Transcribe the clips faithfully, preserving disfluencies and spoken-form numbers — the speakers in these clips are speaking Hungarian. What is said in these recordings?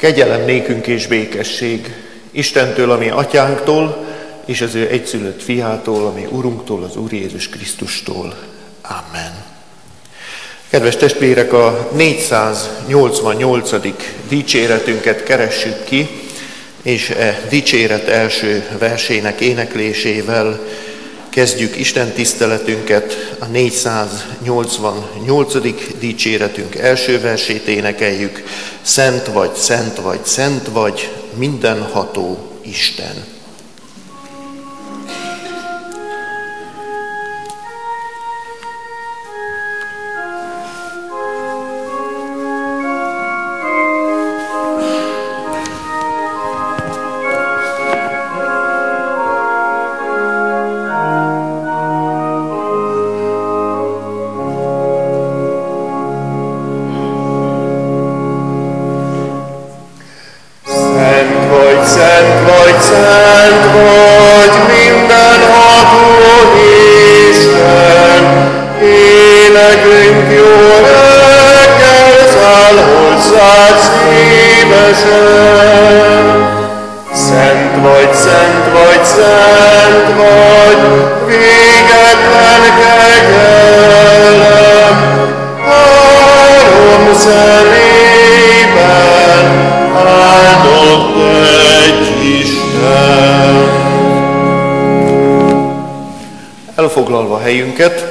Kegyelem nékünk és békesség Istentől, ami atyánktól, és az ő egyszülött fiától, ami Urunktól, az Úr Jézus Krisztustól. Amen. Kedves testvérek, a négyszáznyolcvannyolcadik dicséretünket keressük ki, és e dicséret első versének éneklésével kezdjük Isten tiszteletünket. A négyszáznyolcvannyolcadik dicséretünk első versét énekeljük. Szent vagy, szent vagy, szent vagy, mindenható Isten. Elfoglalva helyünket,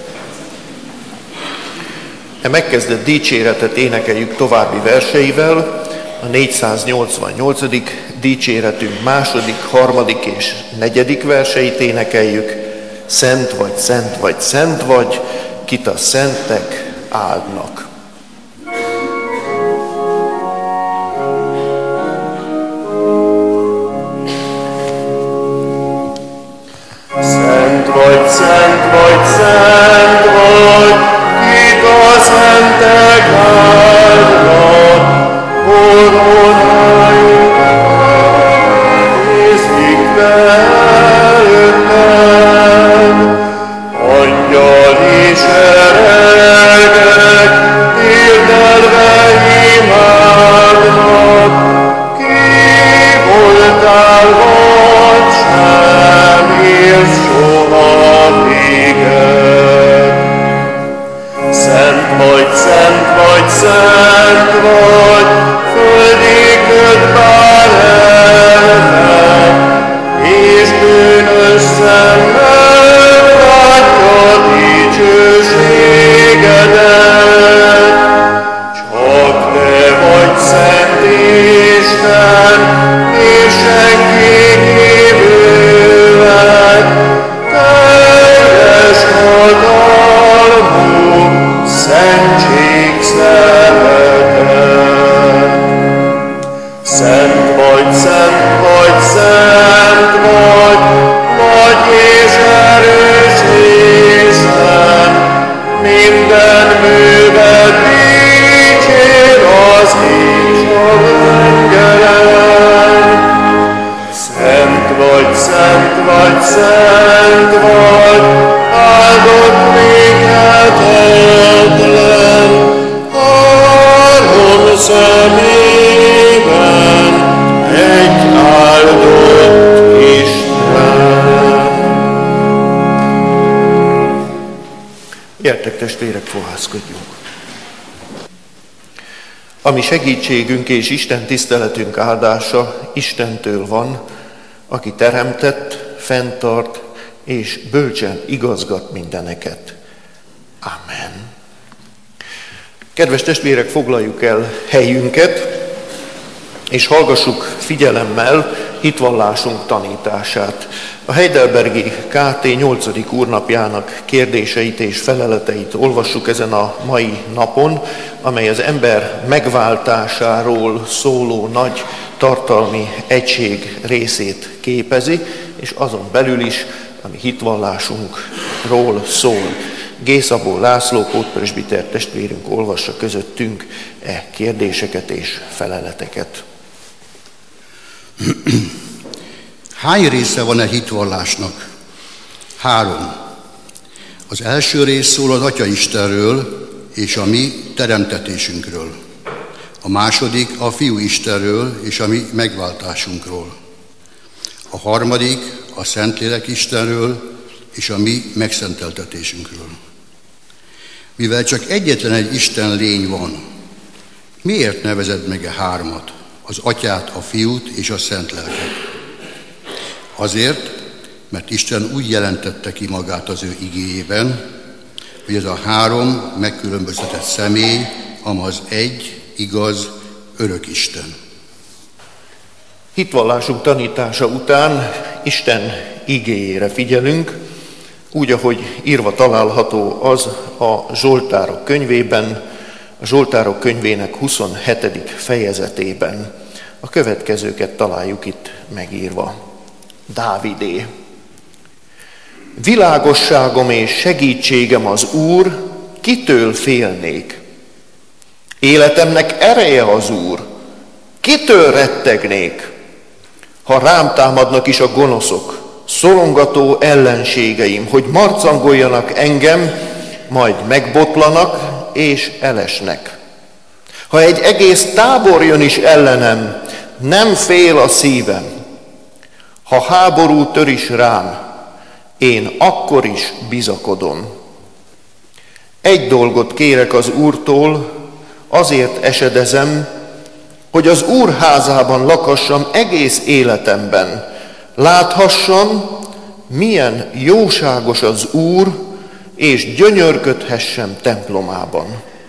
e megkezdett dicséretet énekeljük további verseivel. A négyszáznyolcvannyolcadik dicséretünk második, harmadik és negyedik verseit énekeljük. Szent vagy, szent vagy, szent vagy, kit a szentek áldnak. Szent vagy, szent vagy, kit a szentek áldnak, koronájuk nézik be előtted. Angyal és eregek érdelve imádnak, ki voltál, vagy sem érsz soha véget. Szent vagy, szent vagy, szent vagy, földi köd bár elven, és bűnös szemmel látja dicsőségedet. Csak te vagy szent Isten, és senki kívüled, teljes hatalmú, szentség szeretet. Szent vagy, szent vagy, szent vagy, nagy és erős Isten, minden műved dicsér az Isten öngyeled. Szent vagy, szent vagy, szent vagy, áldott véghetetlen, három szemében egy áldott Isten. Gyertek testvérek, fohászkodjunk. A mi segítségünk és Isten tiszteletünk áldása Istentől van, aki teremtett, fenntart és bölcsen igazgat mindeneket. Amen. Kedves testvérek, foglaljuk el helyünket, és hallgassuk figyelemmel hitvallásunk tanítását. A Heidelbergi ká té nyolcadik úrnapjának kérdéseit és feleleteit olvassuk ezen a mai napon, amely az ember megváltásáról szóló nagy tartalmi egység részét képezi, és azon belül is, ami hitvvallásunkról szól. G. Szabó László pótpresbiter testvérünk olvassa közöttünk e kérdéseket és feleleteket. Hány része van-e hitvallásnak? Három. Az első rész szól az Atya Istenről és a mi teremtetésünkről. a második a Fiú Istenről és a mi megváltásunkról, a harmadik a Szentlélek Istenről és a mi megszenteltetésünkről. Mivel csak egyetlen egy Isten lény van, miért nevezed meg a hármat, az Atyát, a Fiút és a Szent Lelket? Azért, mert Isten úgy jelentette ki magát az ő igéjében, hogy ez a három megkülönböztetett személy, amaz egy, igaz, örök Isten. Hitvallásunk tanítása után Isten igéjére figyelünk, úgy, ahogy írva található az a Zsoltárok könyvében, a Zsoltárok könyvének huszonhetedik fejezetében. A következőket találjuk itt megírva. Dávidé. Világosságom és segítségem az Úr, kitől félnék? Életemnek ereje az Úr, kitől rettegnék? Ha rám támadnak is a gonoszok, szorongató ellenségeim, hogy marcangoljanak engem, majd megbotlanak és elesnek. Ha egy egész tábor jön is ellenem, nem fél a szívem. Ha háború tör is rám, én akkor is bizakodom. Egy dolgot kérek az Úrtól, azért esedezem, hogy az Úr házában lakassam egész életemben, láthassam, milyen jóságos az Úr, és gyönyörködhessem templomában.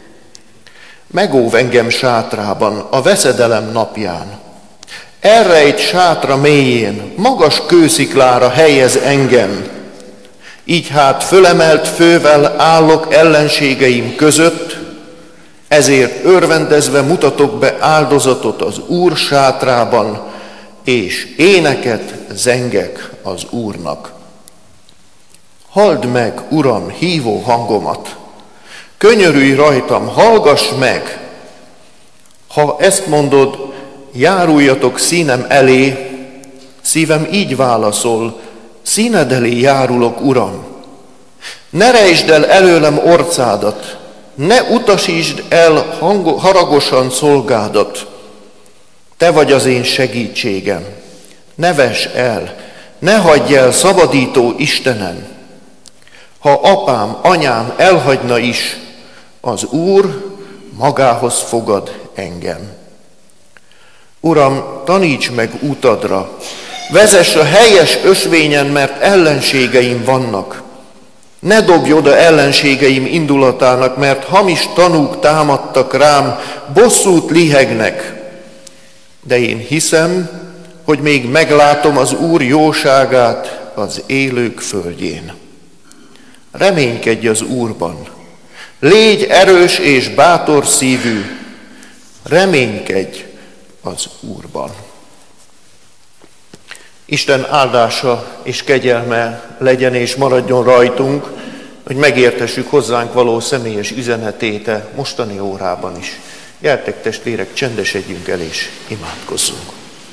Megóv engem sátrában, a veszedelem napján. Elrejt sátra mélyén, magas kősziklára helyez engem. Így hát fölemelt fővel állok ellenségeim között, ezért örvendezve mutatok be áldozatot az Úr sátrában, és éneket zengek az Úrnak. Halld meg, Uram, hívó hangomat! Könyörülj rajtam, hallgass meg! Ha ezt mondod, járuljatok színem elé, szívem így válaszol, színed elé járulok, Uram. Ne rejtsd el előlem orcádat, ne utasítsd el hango, haragosan szolgádat. Te vagy az én segítségem, ne vess el, ne hagyj el, szabadító Istenem. Ha apám, anyám elhagyna is, az Úr magához fogad engem. Uram, taníts meg útadra, vezess a helyes ösvényen, mert ellenségeim vannak. Ne dobj oda ellenségeim indulatának, mert hamis tanúk támadtak rám, bosszút lihegnek. De én hiszem, hogy még meglátom az Úr jóságát az élők földjén. Reménykedj az Úrban, légy erős és bátor szívű, reménykedj az Úrban. Isten áldása és kegyelme legyen és maradjon rajtunk, hogy megértessük hozzánk való személyes üzenetét a mostani órában is. Gyertek, testvérek, csendesedjünk el és imádkozzunk.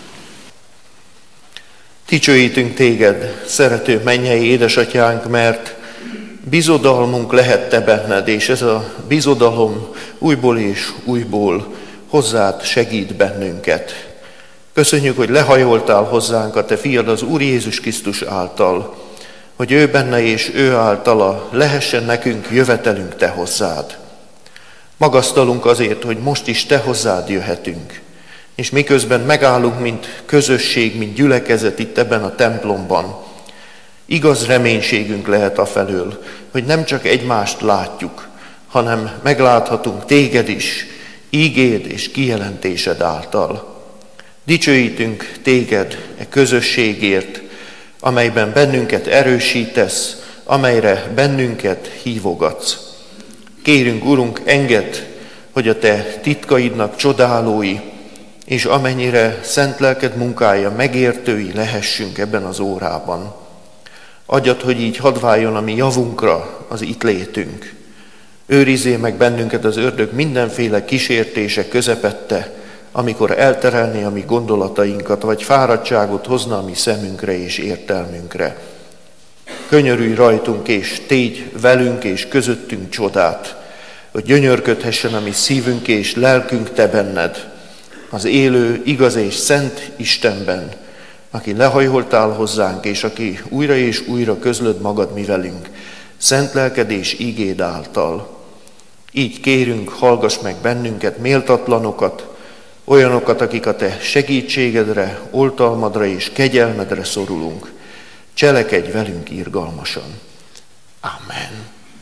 Dicsőítünk téged, szerető mennyei édesatyánk, mert bizodalmunk lehet te benned, és ez a bizodalom újból és újból hozzád segít bennünket. Köszönjük, hogy lehajoltál hozzánk a te fiad, az Úr Jézus Krisztus által, hogy ő benne és ő általa lehessen nekünk jövetelünk te hozzád. Magasztalunk azért, hogy most is te hozzád jöhetünk, és miközben megállunk, mint közösség, mint gyülekezet itt ebben a templomban, igaz reménységünk lehet afelől, hogy nem csak egymást látjuk, hanem megláthatunk téged is, ígéd és kijelentésed által. Dicsőítünk téged e közösségért, amelyben bennünket erősítesz, amelyre bennünket hívogatsz. Kérünk, Urunk, engedd, hogy a te titkaidnak csodálói, és amennyire szent lelked munkája megértői lehessünk ebben az órában. Adjad, hogy így hadd váljon a mi javunkra az itt létünk. Őrizzél meg bennünket az ördög mindenféle kísértése közepette, amikor elterelné a mi gondolatainkat, vagy fáradtságot hozna a mi szemünkre és értelmünkre. Könyörülj rajtunk, és tégy velünk és közöttünk csodát, hogy gyönyörködhessen a mi szívünk és lelkünk te benned, az élő, igaz és szent Istenben, aki lehajoltál hozzánk, és aki újra és újra közlöd magad mi velünk, szent lelked és ígéd által. Így kérünk, hallgass meg bennünket, méltatlanokat, olyanokat, akik a te segítségedre, oltalmadra és kegyelmedre szorulunk. Cselekedj velünk irgalmasan. Amen.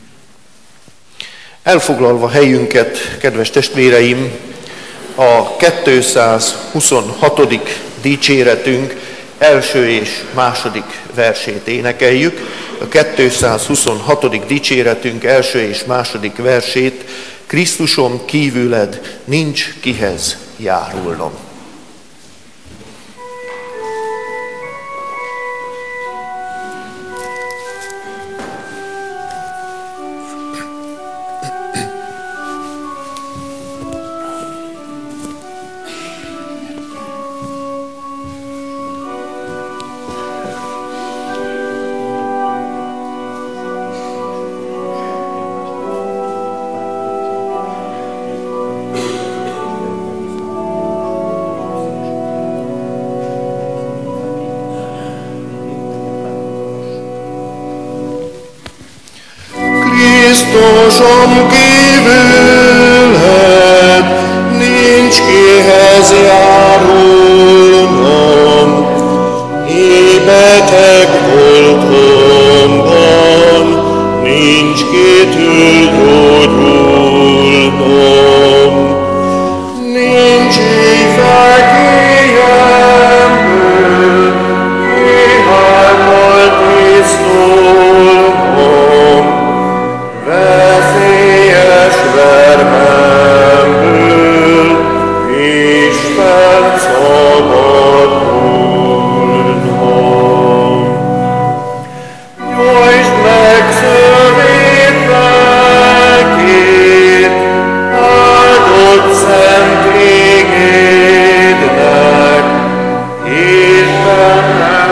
Elfoglalva helyünket, kedves testvéreim, a kétszázhuszonhatodik dicséretünk első és második versét énekeljük. A kétszázhuszonhatodik dicséretünk első és második versét: Krisztusom kívüled nincs kihez járulnom. Krisztusom kívüled nincs kihez járulnom, ébetek voltomban nincs kitől gyógyulnom, nincs éjfekéjemből kihájtól tisztulnom, veszélyes vermemből Isten szabadulnom. Nyújtsd meg szövét lelkét, áldott szent igédnek, és bennem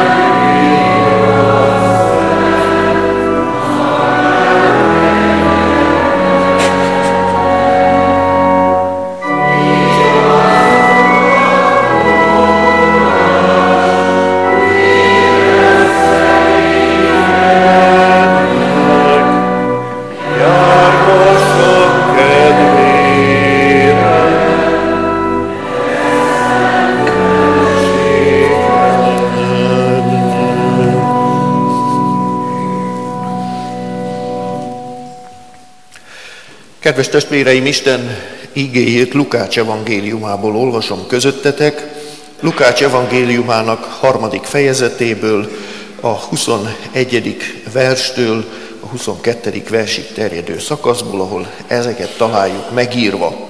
Kedves testvéreim, Isten igéjét Lukács evangéliumából olvasom közöttetek. Lukács evangéliumának harmadik fejezetéből, a huszonegyedik verstől a huszonkettedik versig terjedő szakaszból, ahol ezeket találjuk megírva.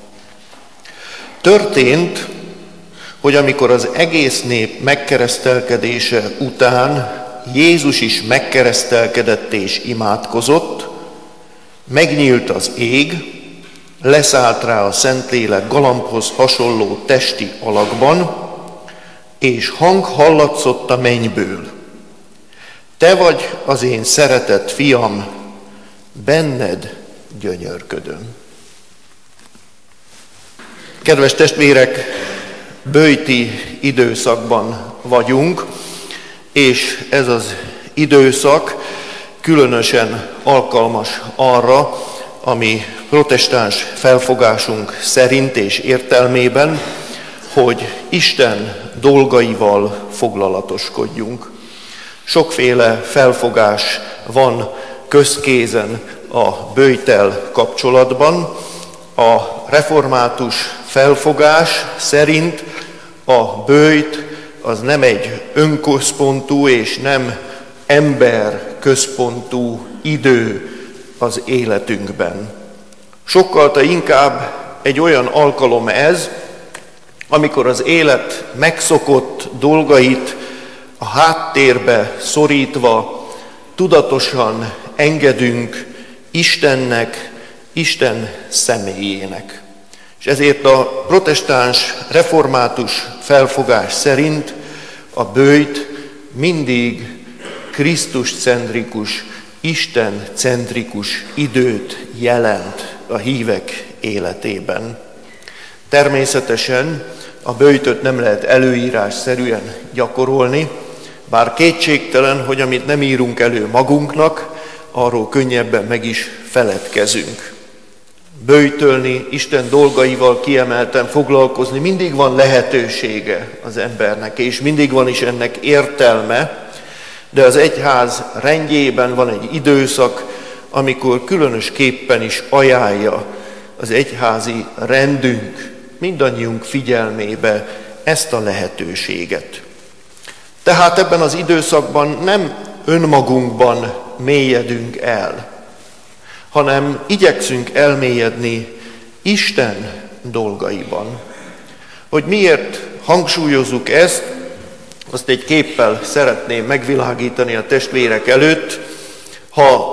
Történt, hogy amikor az egész nép megkeresztelkedése után Jézus is megkeresztelkedett és imádkozott, megnyílt az ég, leszállt rá a Szentlélek galambhoz hasonló testi alakban, és hang hallatszott a mennyből. Te vagy az én szeretett fiam, benned gyönyörködöm. Kedves testvérek, böjti időszakban vagyunk, és ez az időszak különösen alkalmas arra, ami protestáns felfogásunk szerint és értelmében, hogy Isten dolgaival foglalatoskodjunk. Sokféle felfogás van közkézen a böjttel kapcsolatban. A református felfogás szerint a böjt az nem egy önközpontú és nem emberközpontú idő az életünkben. Sokkal inkább egy olyan alkalom ez, amikor az élet megszokott dolgait a háttérbe szorítva tudatosan engedünk Istennek, Isten személyének. És ezért a protestáns református felfogás szerint a böjt mindig Krisztus-centrikus, Isten-centrikus időt jelent a hívek életében. Természetesen a böjtöt nem lehet előírásszerűen gyakorolni, bár kétségtelen, hogy amit nem írunk elő magunknak, arról könnyebben meg is feledkezünk. Böjtölni, Isten dolgaival kiemelten foglalkozni, mindig van lehetősége az embernek, és mindig van is ennek értelme, de az egyház rendjében van egy időszak, amikor különösképpen is ajánlja az egyházi rendünk mindannyiunk figyelmébe ezt a lehetőséget. Tehát ebben az időszakban nem önmagunkban mélyedünk el, hanem igyekszünk elmélyedni Isten dolgaiban. Hogy miért hangsúlyozzuk ezt, azt egy képpel szeretném megvilágítani a testvérek előtt. Ha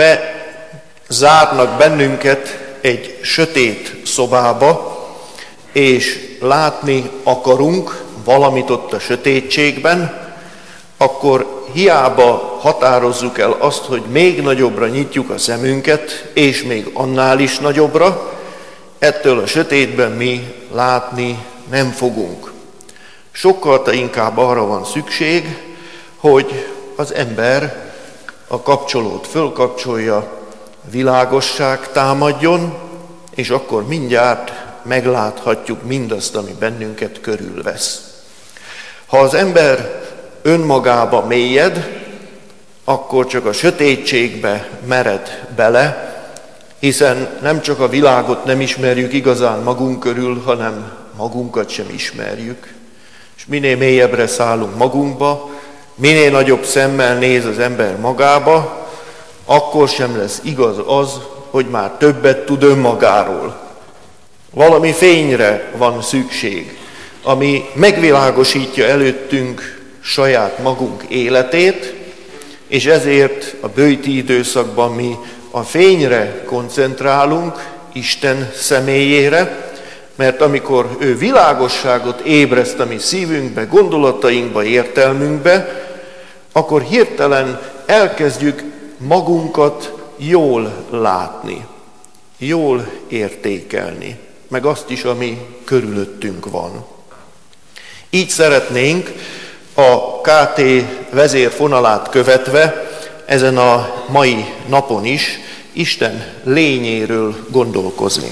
bezárnak bennünket egy sötét szobába, és látni akarunk valamit ott a sötétségben, akkor hiába határozzuk el azt, hogy még nagyobbra nyitjuk a szemünket, és még annál is nagyobbra, ettől a sötétben mi látni nem fogunk. Sokkal inkább arra van szükség, hogy az ember a kapcsolót fölkapcsolja, világosság támadjon, és akkor mindjárt megláthatjuk mindazt, ami bennünket körülvesz. Ha az ember önmagába mélyed, akkor csak a sötétségbe mered bele, hiszen nem csak a világot nem ismerjük igazán magunk körül, hanem magunkat sem ismerjük. És minél mélyebbre szállunk magunkba, minél nagyobb szemmel néz az ember magába, akkor sem lesz igaz az, hogy már többet tud önmagáról. Valami fényre van szükség, ami megvilágosítja előttünk saját magunk életét, és ezért a böjti időszakban mi a fényre koncentrálunk, Isten személyére, mert amikor ő világosságot ébreszt a mi szívünkbe, gondolatainkba, értelmünkbe, akkor hirtelen elkezdjük magunkat jól látni, jól értékelni, meg azt is, ami körülöttünk van. Így szeretnénk a ká té vezérfonalát követve ezen a mai napon is Isten lényéről gondolkozni.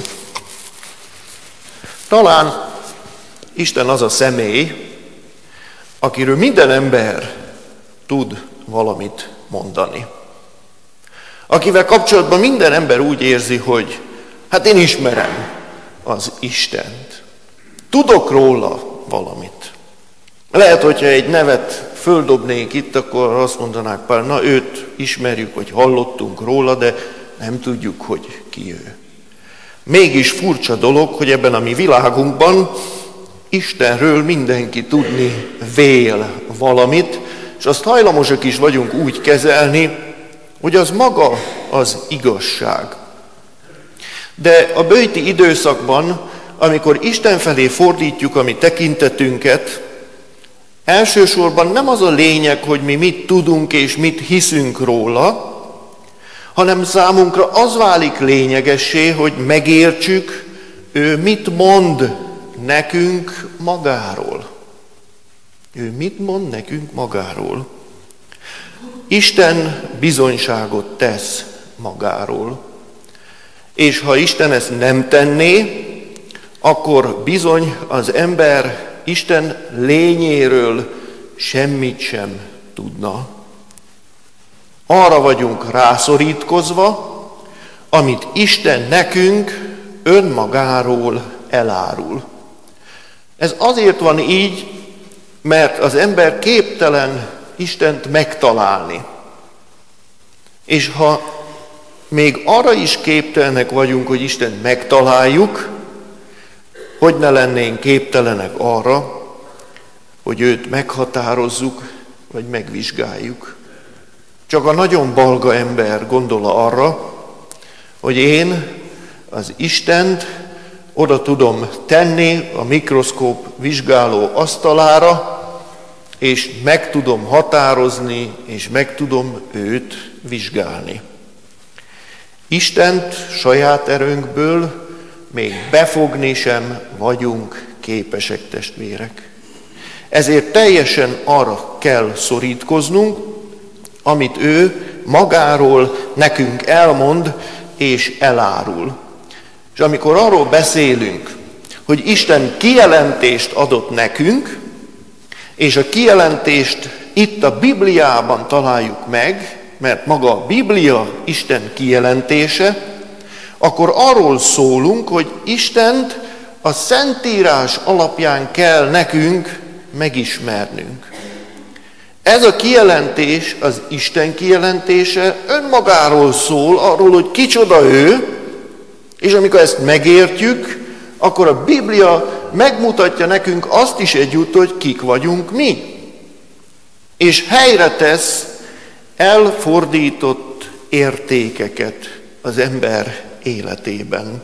Talán Isten az a személy, akiről minden ember tud valamit mondani. Akivel kapcsolatban minden ember úgy érzi, hogy hát én ismerem az Istent. Tudok róla valamit. Lehet, hogyha egy nevet földobnék itt, akkor azt mondanák pár, na őt ismerjük, vagy hallottunk róla, de nem tudjuk, hogy ki ő. Mégis furcsa dolog, hogy ebben a mi világunkban Istenről mindenki tudni vél valamit, és azt hajlamosak is vagyunk úgy kezelni, hogy az maga az igazság. De a böjti időszakban, amikor Isten felé fordítjuk a mi tekintetünket, elsősorban nem az a lényeg, hogy mi mit tudunk és mit hiszünk róla, hanem számunkra az válik lényegessé, hogy megértsük, ő mit mond nekünk magáról. Ő mit mond nekünk magáról. Isten bizonyságot tesz magáról. És ha Isten ezt nem tenné, akkor bizony az ember Isten lényéről semmit sem tudna. Arra vagyunk rászorítkozva, amit Isten nekünk önmagáról elárul. Ez azért van így, mert az ember képtelen Istent megtalálni. És ha még arra is képtelenek vagyunk, hogy Istent megtaláljuk, hogy ne lennénk képtelenek arra, hogy őt meghatározzuk, vagy megvizsgáljuk. Csak a nagyon balga ember gondol arra, hogy én az Istent oda tudom tenni a mikroszkóp vizsgáló asztalára, és meg tudom határozni, és meg tudom őt vizsgálni. Istent saját erőnkből még befogni sem vagyunk képesek, testvérek. Ezért teljesen arra kell szorítkoznunk, amit ő magáról nekünk elmond és elárul. És amikor arról beszélünk, hogy Isten kijelentést adott nekünk, és a kijelentést itt a Bibliában találjuk meg, mert maga a Biblia Isten kijelentése, akkor arról szólunk, hogy Istent a Szentírás alapján kell nekünk megismernünk. Ez a kijelentés, az Isten kijelentése önmagáról szól, arról, hogy kicsoda ő, és amikor ezt megértjük, akkor a Biblia megmutatja nekünk azt is egyúttal, hogy kik vagyunk mi. És helyre tesz elfordított értékeket az ember életében.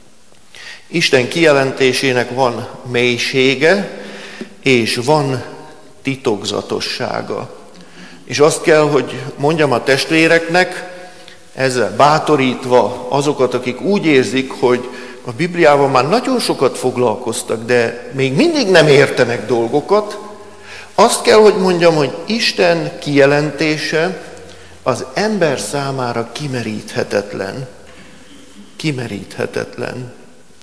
Isten kijelentésének van mélysége, és van titokzatossága. És azt kell, hogy mondjam a testvéreknek, ezzel bátorítva azokat, akik úgy érzik, hogy a Bibliával már nagyon sokat foglalkoztak, de még mindig nem értenek dolgokat, azt kell, hogy mondjam, hogy Isten kijelentése az ember számára kimeríthetetlen. Kimeríthetetlen.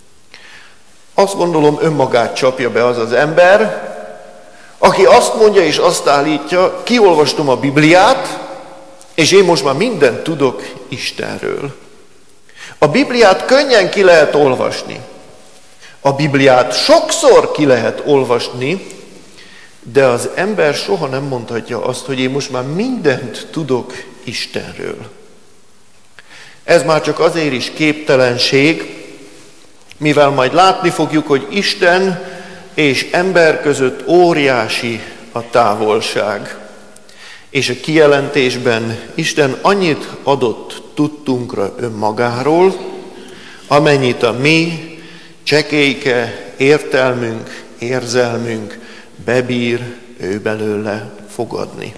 Azt gondolom, önmagát csapja be az az ember, aki azt mondja és azt állítja, kiolvastam a Bibliát, és én most már mindent tudok Istenről. A Bibliát könnyen ki lehet olvasni. A Bibliát sokszor ki lehet olvasni, de az ember soha nem mondhatja azt, hogy én most már mindent tudok Istenről. Ez már csak azért is képtelenség, mivel majd látni fogjuk, hogy Isten és ember között óriási a távolság. És a kijelentésben Isten annyit adott tudtunkra önmagáról, amennyit a mi csekélyke értelmünk, érzelmünk bebír ő belőle fogadni.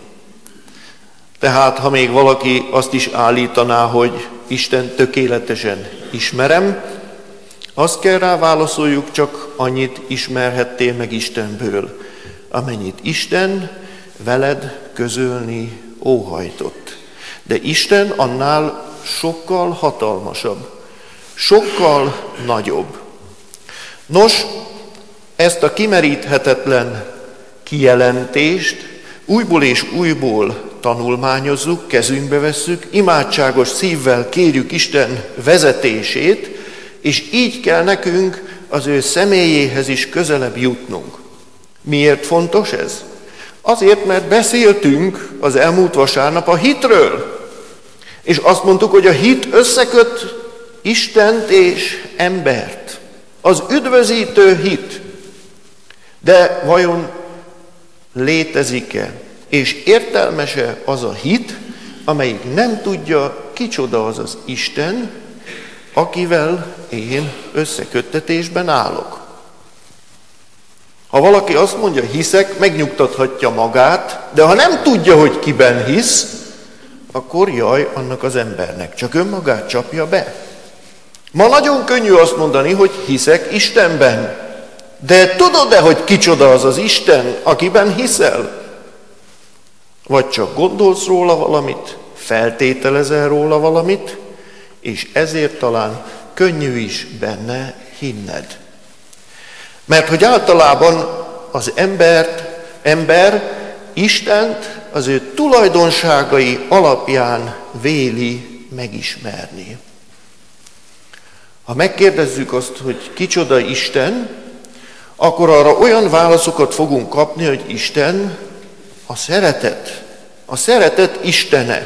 Tehát, ha még valaki azt is állítaná, hogy Isten tökéletesen ismerem, azt kell rá válaszoljuk, csak annyit ismerhettél meg Istenből, amennyit Isten veled közölni óhajtott. De Isten annál sokkal hatalmasabb, sokkal nagyobb. Nos, ezt a kimeríthetetlen kijelentést újból és újból tanulmányozzuk, kezünkbe vesszük, imádságos szívvel kérjük Isten vezetését, és így kell nekünk az ő személyéhez is közelebb jutnunk. Miért fontos ez? Azért, mert beszéltünk az elmúlt vasárnap a hitről, és azt mondtuk, hogy a hit összeköt Istent és embert. Az üdvözítő hit. De vajon létezik-e és értelmes-e az a hit, amelyik nem tudja, kicsoda az az Isten, akivel én összeköttetésben állok? Ha valaki azt mondja, hiszek, megnyugtathatja magát, de ha nem tudja, hogy kiben hisz, akkor jaj annak az embernek, csak önmagát csapja be. Ma nagyon könnyű azt mondani, hogy hiszek Istenben. De tudod-e, hogy kicsoda az az Isten, akiben hiszel? Vagy csak gondolsz róla valamit, feltételezel róla valamit, és ezért talán könnyű is benne hinned. Mert hogy általában az embert, ember Istent az ő tulajdonságai alapján véli megismerni. Ha megkérdezzük azt, hogy kicsoda Isten, akkor arra olyan válaszokat fogunk kapni, hogy Isten a szeretet. A szeretet istene.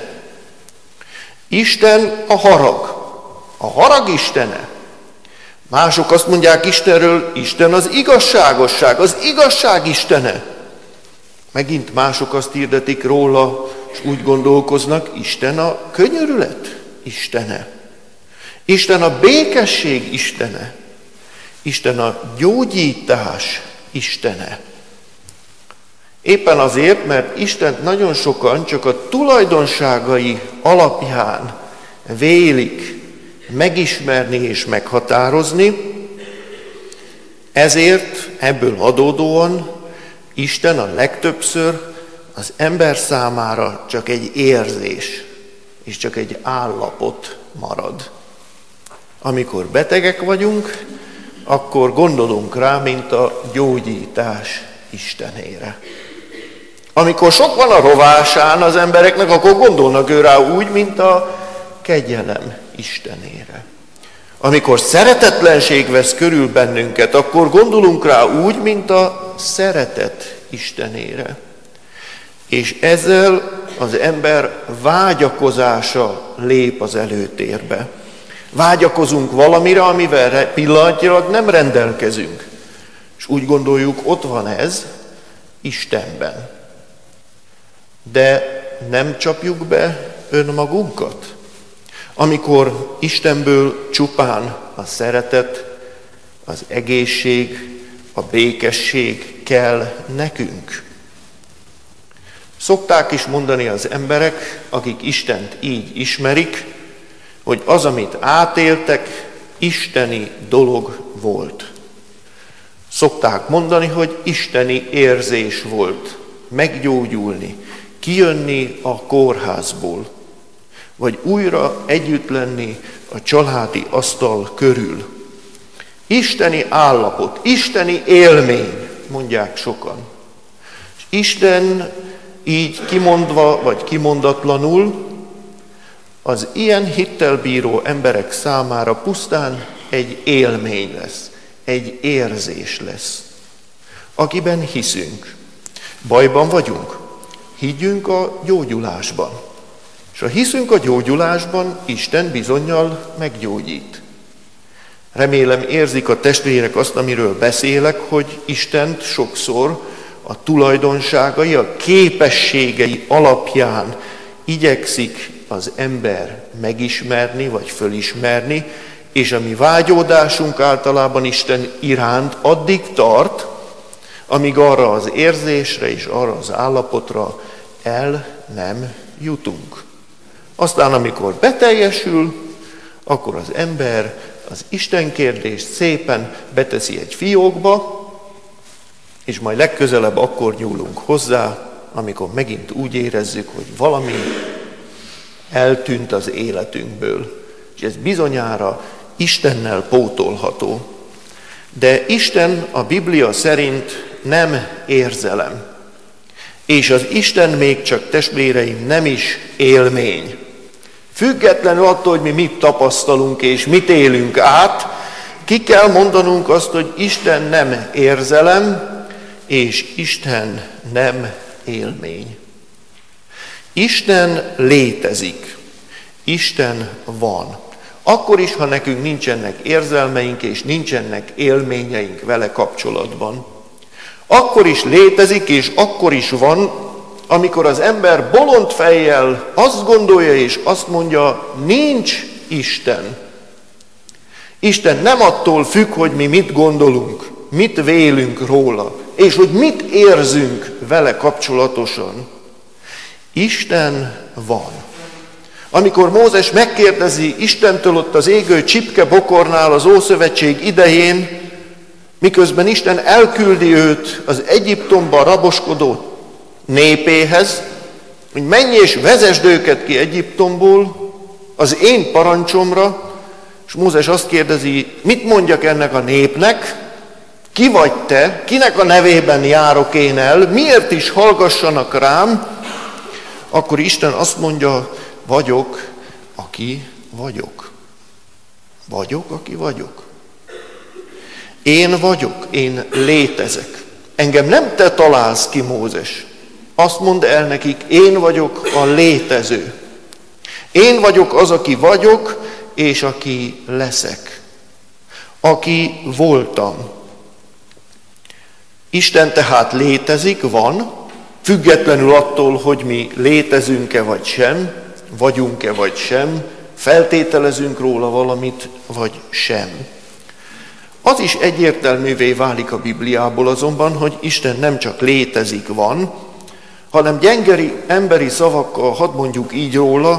Isten a harag. A harag istene. Mások azt mondják Istenről, Isten az igazságosság, az igazság istene. Megint mások azt hirdetik róla, és úgy gondolkoznak, Isten a könyörület istene. Isten a békesség istene. Isten a gyógyítás istene. Éppen azért, mert Istent nagyon sokan csak a tulajdonságai alapján vélik megismerni és meghatározni, ezért ebből adódóan Isten a legtöbbször az ember számára csak egy érzés, és csak egy állapot marad. Amikor betegek vagyunk, akkor gondolunk rá, mint a gyógyítás Istenére. Amikor sok van a rovásán az embereknek, akkor gondolnak ő rá úgy, mint a kegyelem Istenére. Amikor szeretetlenség vesz körül bennünket, akkor gondolunk rá úgy, mint a szeretet Istenére. És ezzel az ember vágyakozása lép az előtérbe. Vágyakozunk valamire, amivel pillanatnyilag nem rendelkezünk. És úgy gondoljuk, ott van ez Istenben. De nem csapjuk be önmagunkat? Amikor Istenből csupán a szeretet, az egészség, a békesség kell nekünk. Szokták is mondani az emberek, akik Istent így ismerik, hogy az, amit átéltek, isteni dolog volt. Szokták mondani, hogy isteni érzés volt meggyógyulni, kijönni a kórházból, vagy újra együtt lenni a családi asztal körül. Isteni állapot, isteni élmény, mondják sokan. És Isten így kimondva, vagy kimondatlanul, az ilyen hittel bíró emberek számára pusztán egy élmény lesz, egy érzés lesz, akiben hiszünk. Bajban vagyunk, higgyünk a gyógyulásban. És ha hiszünk a gyógyulásban, Isten bizonnyal meggyógyít. Remélem érzik a testvérek azt, amiről beszélek, hogy Istent sokszor a tulajdonságai, a képességei alapján igyekszik az ember megismerni, vagy fölismerni, és a mi vágyódásunk általában Isten iránt addig tart, amíg arra az érzésre és arra az állapotra el nem jutunk. Aztán, amikor beteljesül, akkor az ember az Isten kérdést szépen beteszi egy fiókba, és majd legközelebb akkor nyúlunk hozzá, amikor megint úgy érezzük, hogy valami eltűnt az életünkből. És ez bizonyára Istennel pótolható. De Isten a Biblia szerint nem érzelem. És az Isten még csak, testvéreim, nem is élmény. Függetlenül attól, hogy mi mit tapasztalunk és mit élünk át, ki kell mondanunk azt, hogy Isten nem érzelem, és Isten nem élmény. Isten létezik. Isten van. Akkor is, ha nekünk nincsenek érzelmeink és nincsenek élményeink vele kapcsolatban. Akkor is létezik, és akkor is van, amikor az ember bolond fejjel azt gondolja és azt mondja, nincs Isten. Isten nem attól függ, hogy mi mit gondolunk, mit vélünk róla, és hogy mit érzünk vele kapcsolatosan. Isten van. Amikor Mózes megkérdezi Istentől ott az égő csipke bokornál az Ószövetség idején, miközben Isten elküldi őt az Egyiptomban raboskodó népéhez, hogy menj és vezesd őket ki Egyiptomból az én parancsomra, és Mózes azt kérdezi, mit mondjak ennek a népnek, ki vagy te, kinek a nevében járok én el, miért is hallgassanak rám, akkor Isten azt mondja, vagyok, aki vagyok. Vagyok, aki vagyok. Én vagyok, én létezek. Engem nem te találsz ki, Mózes. Azt mondd el nekik, én vagyok a létező. Én vagyok az, aki vagyok, és aki leszek. Aki voltam. Isten tehát létezik, van, függetlenül attól, hogy mi létezünk-e vagy sem, vagyunk-e vagy sem, feltételezünk róla valamit, vagy sem. Az is egyértelművé válik a Bibliából azonban, hogy Isten nem csak létezik, van, hanem gyengeri emberi szavakkal, hadd mondjuk így róla,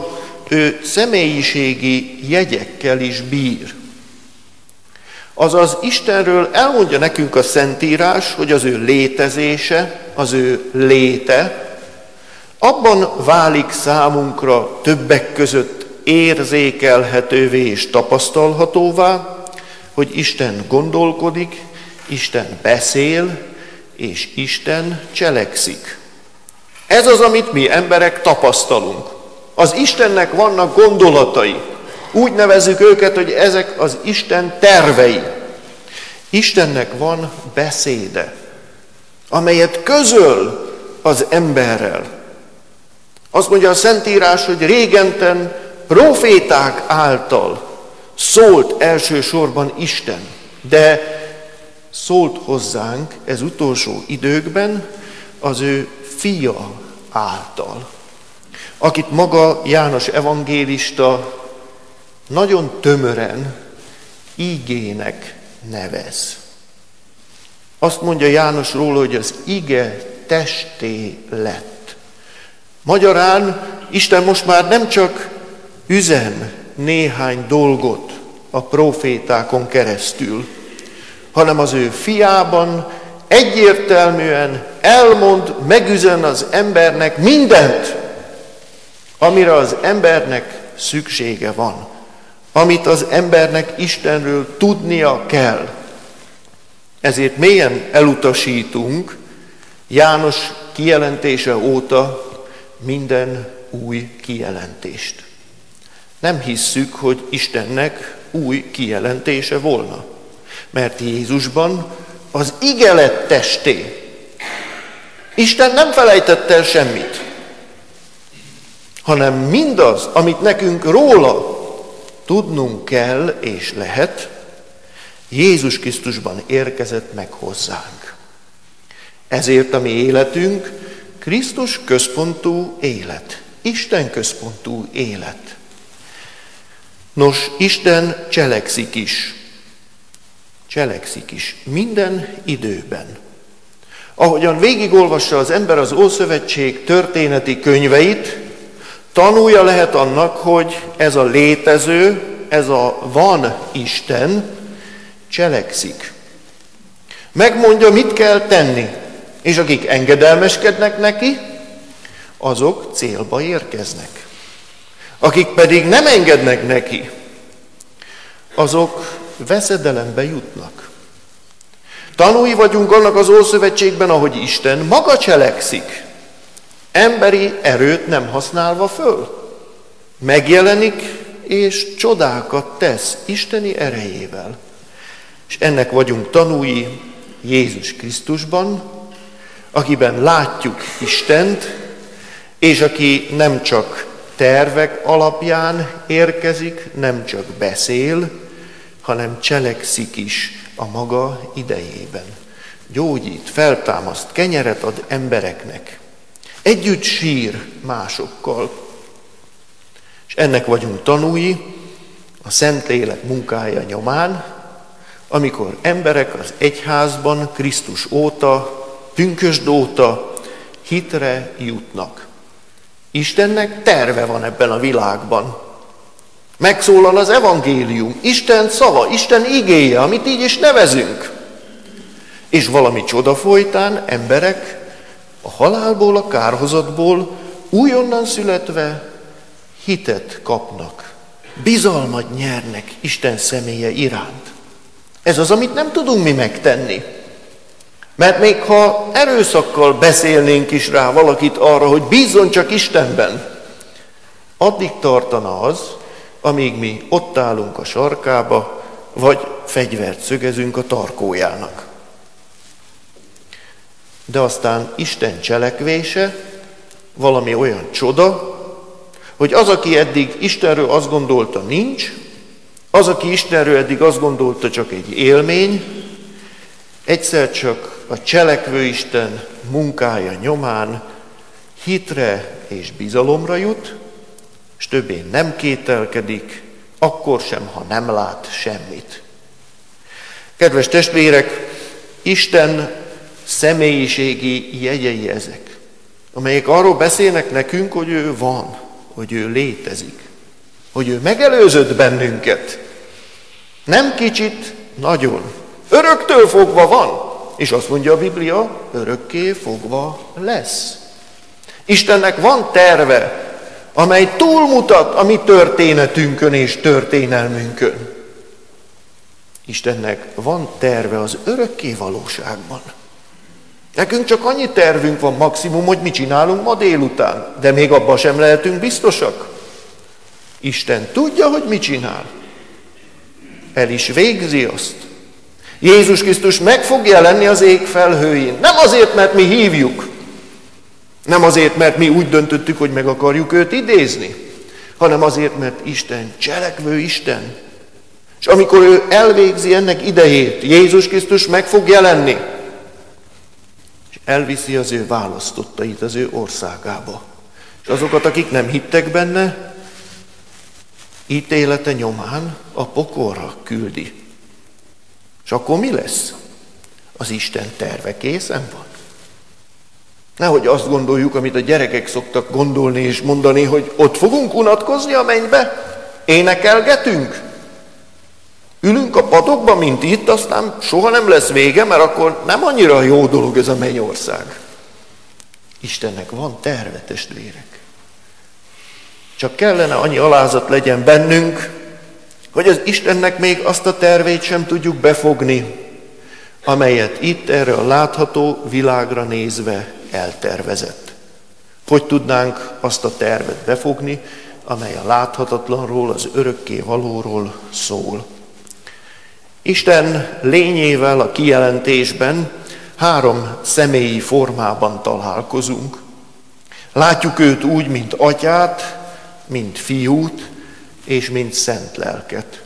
ő személyiségi jegyekkel is bír. Azaz Istenről elmondja nekünk a Szentírás, hogy az ő létezése, az ő léte, abban válik számunkra többek között érzékelhetővé és tapasztalhatóvá, hogy Isten gondolkodik, Isten beszél, és Isten cselekszik. Ez az, amit mi emberek tapasztalunk. Az Istennek vannak gondolatai. Úgy nevezzük őket, hogy ezek az Isten tervei. Istennek van beszéde, amelyet közöl az emberrel. Azt mondja a Szentírás, hogy régenten proféták által szólt elsősorban Isten, de szólt hozzánk ez utolsó időkben az ő fia által, akit maga János evangélista nagyon tömören ígének nevez. Azt mondja János róla, hogy az ige testé lett. Magyarán Isten most már nem csak üzen néhány dolgot a profétákon keresztül, hanem az ő fiában egyértelműen elmond, megüzen az embernek mindent, amire az embernek szüksége van, amit az embernek Istenről tudnia kell. Ezért mélyen elutasítunk János kijelentése óta minden új kijelentést. Nem hisszük, hogy Istennek új kijelentése volna, mert Jézusban az ige lett testé. Isten nem felejtett el semmit, hanem mindaz, amit nekünk róla tudnunk kell és lehet, Jézus Krisztusban érkezett meg hozzánk. Ezért a mi életünk Krisztus központú élet, Isten központú élet. Nos, Isten cselekszik is. Cselekszik is. Minden időben. Ahogyan végigolvassa az ember az Ószövetség történeti könyveit, tanulja lehet annak, hogy ez a létező, ez a van Isten cselekszik. Megmondja, mit kell tenni, és akik engedelmeskednek neki, azok célba érkeznek. Akik pedig nem engednek neki, azok veszedelembe jutnak. Tanúi vagyunk annak az Ószövetségben, ahogy Isten maga cselekszik, emberi erőt nem használva föl. Megjelenik és csodákat tesz isteni erejével. És ennek vagyunk tanúi Jézus Krisztusban, akiben látjuk Istent, és aki nem csak tervek alapján érkezik, nem csak beszél, hanem cselekszik is a maga idejében. Gyógyít, feltámaszt, kenyeret ad embereknek. Együtt sír másokkal. És ennek vagyunk tanúi a Szentlélek munkája nyomán, amikor emberek az egyházban Krisztus óta, pünkösd óta hitre jutnak. Istennek terve van ebben a világban. Megszólal az evangélium, Isten szava, Isten igéje, amit így is nevezünk. És valami csoda folytán emberek a halálból, a kárhozatból újonnan születve hitet kapnak. Bizalmat nyernek Isten személye iránt. Ez az, amit nem tudunk mi megtenni. Mert még ha erőszakkal beszélnénk is rá valakit arra, hogy bízzon csak Istenben, addig tartana az, amíg mi ott állunk a sarkába, vagy fegyvert szögezünk a tarkójának. De aztán Isten cselekvése valami olyan csoda, hogy az, aki eddig Istenről azt gondolta nincs, az, aki Istenről eddig azt gondolta csak egy élmény, egyszer csak a cselekvő Isten munkája nyomán hitre és bizalomra jut, és többé nem kételkedik, akkor sem, ha nem lát semmit. Kedves testvérek, Isten személyiségi jegyei ezek, amelyek arról beszélnek nekünk, hogy ő van, hogy ő létezik. hogy ő megelőzött bennünket. Nem kicsit, nagyon. Öröktől fogva van, és azt mondja a Biblia, örökké fogva lesz. Istennek van terve, amely túlmutat a mi történetünkön és történelmünkön. Istennek van terve az örökké valóságban. Nekünk csak annyi tervünk van maximum, hogy mit csinálunk ma délután, de még abban sem lehetünk biztosak. Isten tudja, hogy mit csinál. El is végzi azt. Jézus Krisztus meg fog jelenni az ég felhőjén. Nem azért, mert mi hívjuk, nem azért, mert mi úgy döntöttük, hogy meg akarjuk őt idézni, hanem azért, mert Isten cselekvő Isten. És amikor ő elvégzi ennek idejét, Jézus Krisztus meg fog jelenni, és elviszi az ő választottait az ő országába. És azokat, akik nem hittek benne, ítélete nyomán a pokolra küldi. És akkor mi lesz? Az Isten terve készen van. Nehogy azt gondoljuk, amit a gyerekek szoktak gondolni és mondani, hogy ott fogunk unatkozni a mennybe, énekelgetünk, ülünk a padokba, mint itt, aztán soha nem lesz vége, mert akkor nem annyira jó dolog ez a mennyország. Istennek van terve, testvérek. Csak kellene annyi alázat legyen bennünk, hogy az Istennek még azt a tervét sem tudjuk befogni, amelyet itt erre a látható világra nézve eltervezett. Hogy tudnánk azt a tervet befogni, amely a láthatatlanról, az örökké valóról szól. Isten lényével a kijelentésben három személyi formában találkozunk. Látjuk őt úgy, mint atyát, mint fiút, és mint szent lelket.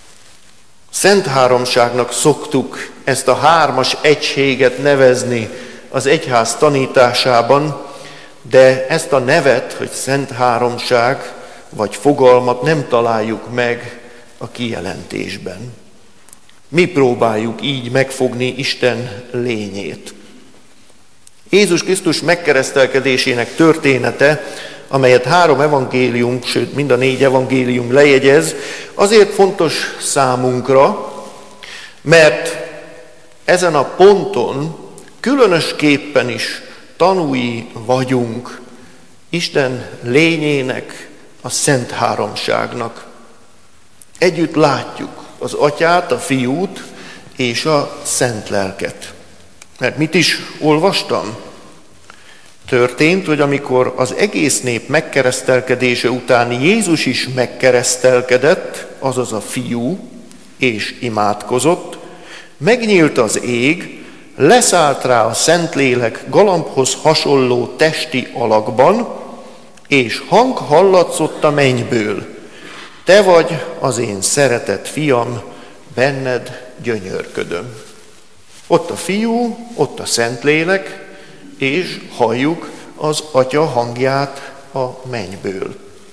Szent háromságnak szoktuk ezt a hármas egységet nevezni az egyház tanításában, de ezt a nevet, hogy szent háromság, vagy fogalmat nem találjuk meg a kijelentésben. Mi próbáljuk így megfogni Isten lényét. Jézus Krisztus megkeresztelkedésének története, amelyet három evangélium, sőt mind a négy evangélium lejegyez, azért fontos számunkra, mert ezen a ponton különösképpen is tanúi vagyunk Isten lényének, a szent háromságnak. Együtt látjuk az atyát, a fiút és a szent lelket. Mert mit is olvastam? Történt, hogy amikor az egész nép megkeresztelkedése után Jézus is megkeresztelkedett, azaz a fiú, és imádkozott, megnyílt az ég, leszállt rá a Szentlélek galambhoz hasonló testi alakban, és hang hallatszott a mennyből. Te vagy az én szeretett fiam, benned gyönyörködöm. Ott a fiú, ott a Szentlélek, és halljuk az atya hangját a mennyből.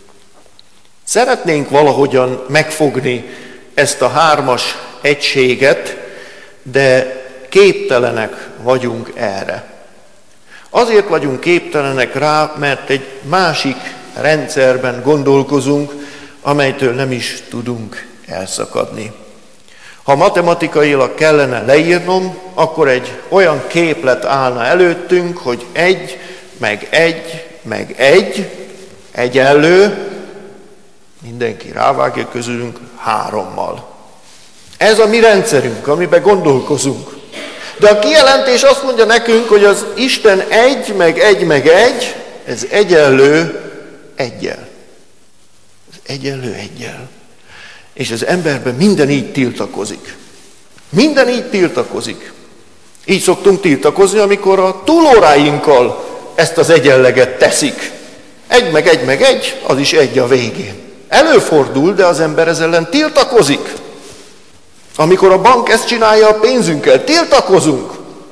Szeretnénk valahogyan megfogni ezt a hármas egységet, de képtelenek vagyunk erre. Azért vagyunk képtelenek rá, mert egy másik rendszerben gondolkozunk, amelytől nem is tudunk elszakadni. Ha matematikailag kellene leírnom, akkor egy olyan képlet állna előttünk, hogy egy, meg egy, meg egy, egyenlő, mindenki rávágja közülünk hárommal. Ez a mi rendszerünk, amiben gondolkozunk. De a kijelentés azt mondja nekünk, hogy az Isten egy, meg egy, meg egy, ez egyenlő egyel. Ez egyenlő egyel. És az emberben minden így tiltakozik. Minden így tiltakozik. Így szoktunk tiltakozni, amikor a túlóráinkkal ezt az egyenleget teszik. Egy meg egy meg egy, az is egy a végén. Előfordul, de az ember ezzel ellen tiltakozik. Amikor a bank ezt csinálja a pénzünkkel, tiltakozunk.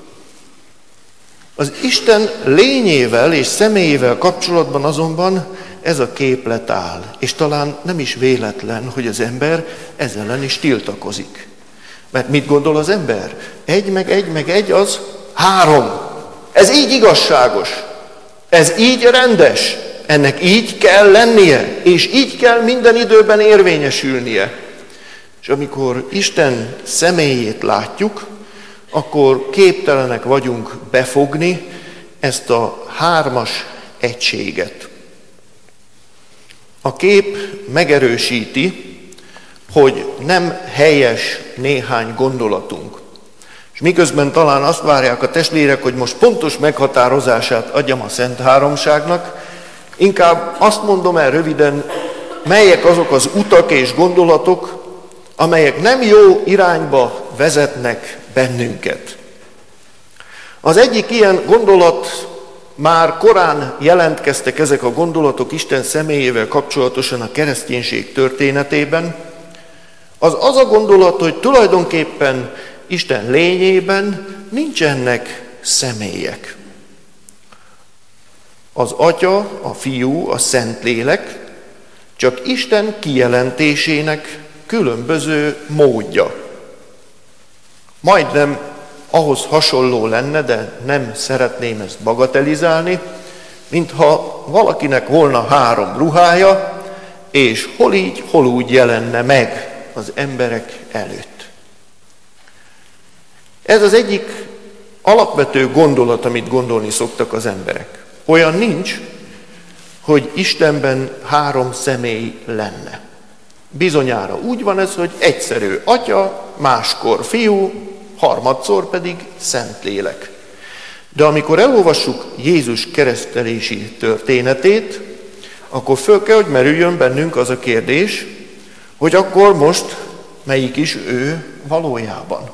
Az Isten lényével és személyével kapcsolatban azonban ez a képlet áll. És talán nem is véletlen, hogy az ember ezzel ellen is tiltakozik. Mert mit gondol az ember? Egy meg egy meg egy az három. Ez így igazságos. Ez így rendes. Ennek így kell lennie, és így kell minden időben érvényesülnie. És amikor Isten személyét látjuk, akkor képtelenek vagyunk befogni ezt a hármas egységet. A kép megerősíti, hogy nem helyes néhány gondolatunk. És miközben talán azt várják a testvérek, hogy most pontos meghatározását adjam a Szent Háromságnak, inkább azt mondom el röviden, melyek azok az utak és gondolatok, amelyek nem jó irányba vezetnek bennünket. Az egyik ilyen gondolat, már korán jelentkeztek ezek a gondolatok Isten személyével kapcsolatosan a kereszténység történetében, az az a gondolat, hogy tulajdonképpen Isten lényében nincsenek személyek. Az Atya, a Fiú, a Szentlélek csak Isten kijelentésének különböző módja. Majdnem ahhoz hasonló lenne, de nem szeretném ezt bagatelizálni, mintha valakinek volna három ruhája, és hol így, hol úgy jelenne meg az emberek előtt. Ez az egyik alapvető gondolat, amit gondolni szoktak az emberek. Olyan nincs, hogy Istenben három személy lenne. Bizonyára úgy van ez, hogy egyszerű Atya, máskor Fiú, harmadszor pedig Szentlélek. De amikor elolvassuk Jézus keresztelési történetét, akkor föl kell, hogy merüljön bennünk az a kérdés, hogy akkor most melyik is ő valójában?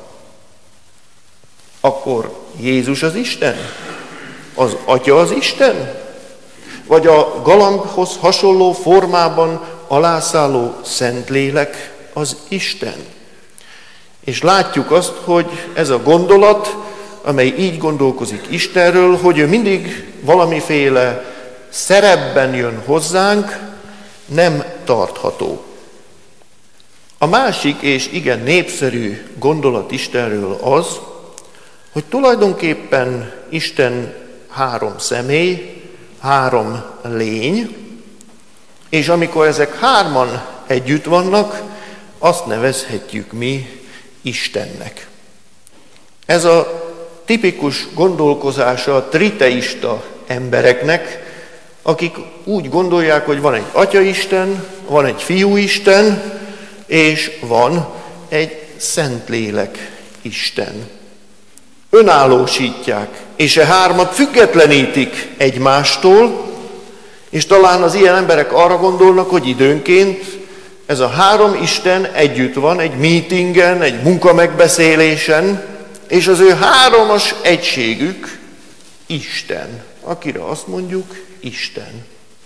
Akkor Jézus az Isten? Az Atya az Isten? Vagy a galambhoz hasonló formában alászálló Szentlélek az Isten? És látjuk azt, hogy ez a gondolat, amely így gondolkozik Istenről, hogy ő mindig valamiféle szerepben jön hozzánk, nem tartható. A másik és igen népszerű gondolat Istenről az, hogy tulajdonképpen Isten három személy, három lény, és amikor ezek hárman együtt vannak, azt nevezhetjük mi Istennek. Ez a tipikus gondolkozása a triteista embereknek, akik úgy gondolják, hogy van egy Atyaisten, van egy Fiúisten, és van egy Szentlélek Isten. Önállósítják, és e hármat függetlenítik egymástól, és talán az ilyen emberek arra gondolnak, hogy időnként ez a három Isten együtt van egy meetingen, egy munkamegbeszélésen, és az ő háromos egységük Isten, akire azt mondjuk Isten.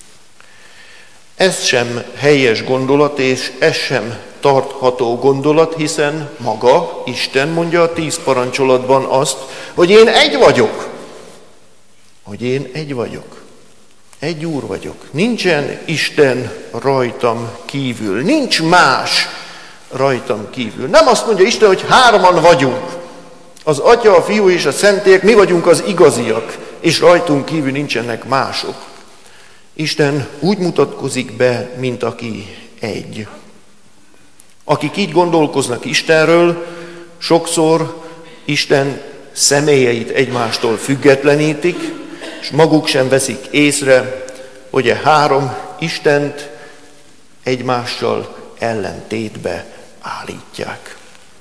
Ez sem helyes gondolat, és ez sem tartható gondolat, hiszen maga Isten mondja a tíz parancsolatban azt, hogy én egy vagyok. Hogy én egy vagyok. Egy Úr vagyok. Nincsen Isten rajtam kívül. Nincs más rajtam kívül. Nem azt mondja Isten, hogy hárman vagyunk. Az Atya, a Fiú és a Szentlélek, mi vagyunk az igaziak, és rajtunk kívül nincsenek mások. Isten úgy mutatkozik be, mint aki egy. Akik így gondolkoznak Istenről, sokszor Isten személyeit egymástól függetlenítik, és maguk sem veszik észre, hogy a három Istent egymással ellentétbe állítják.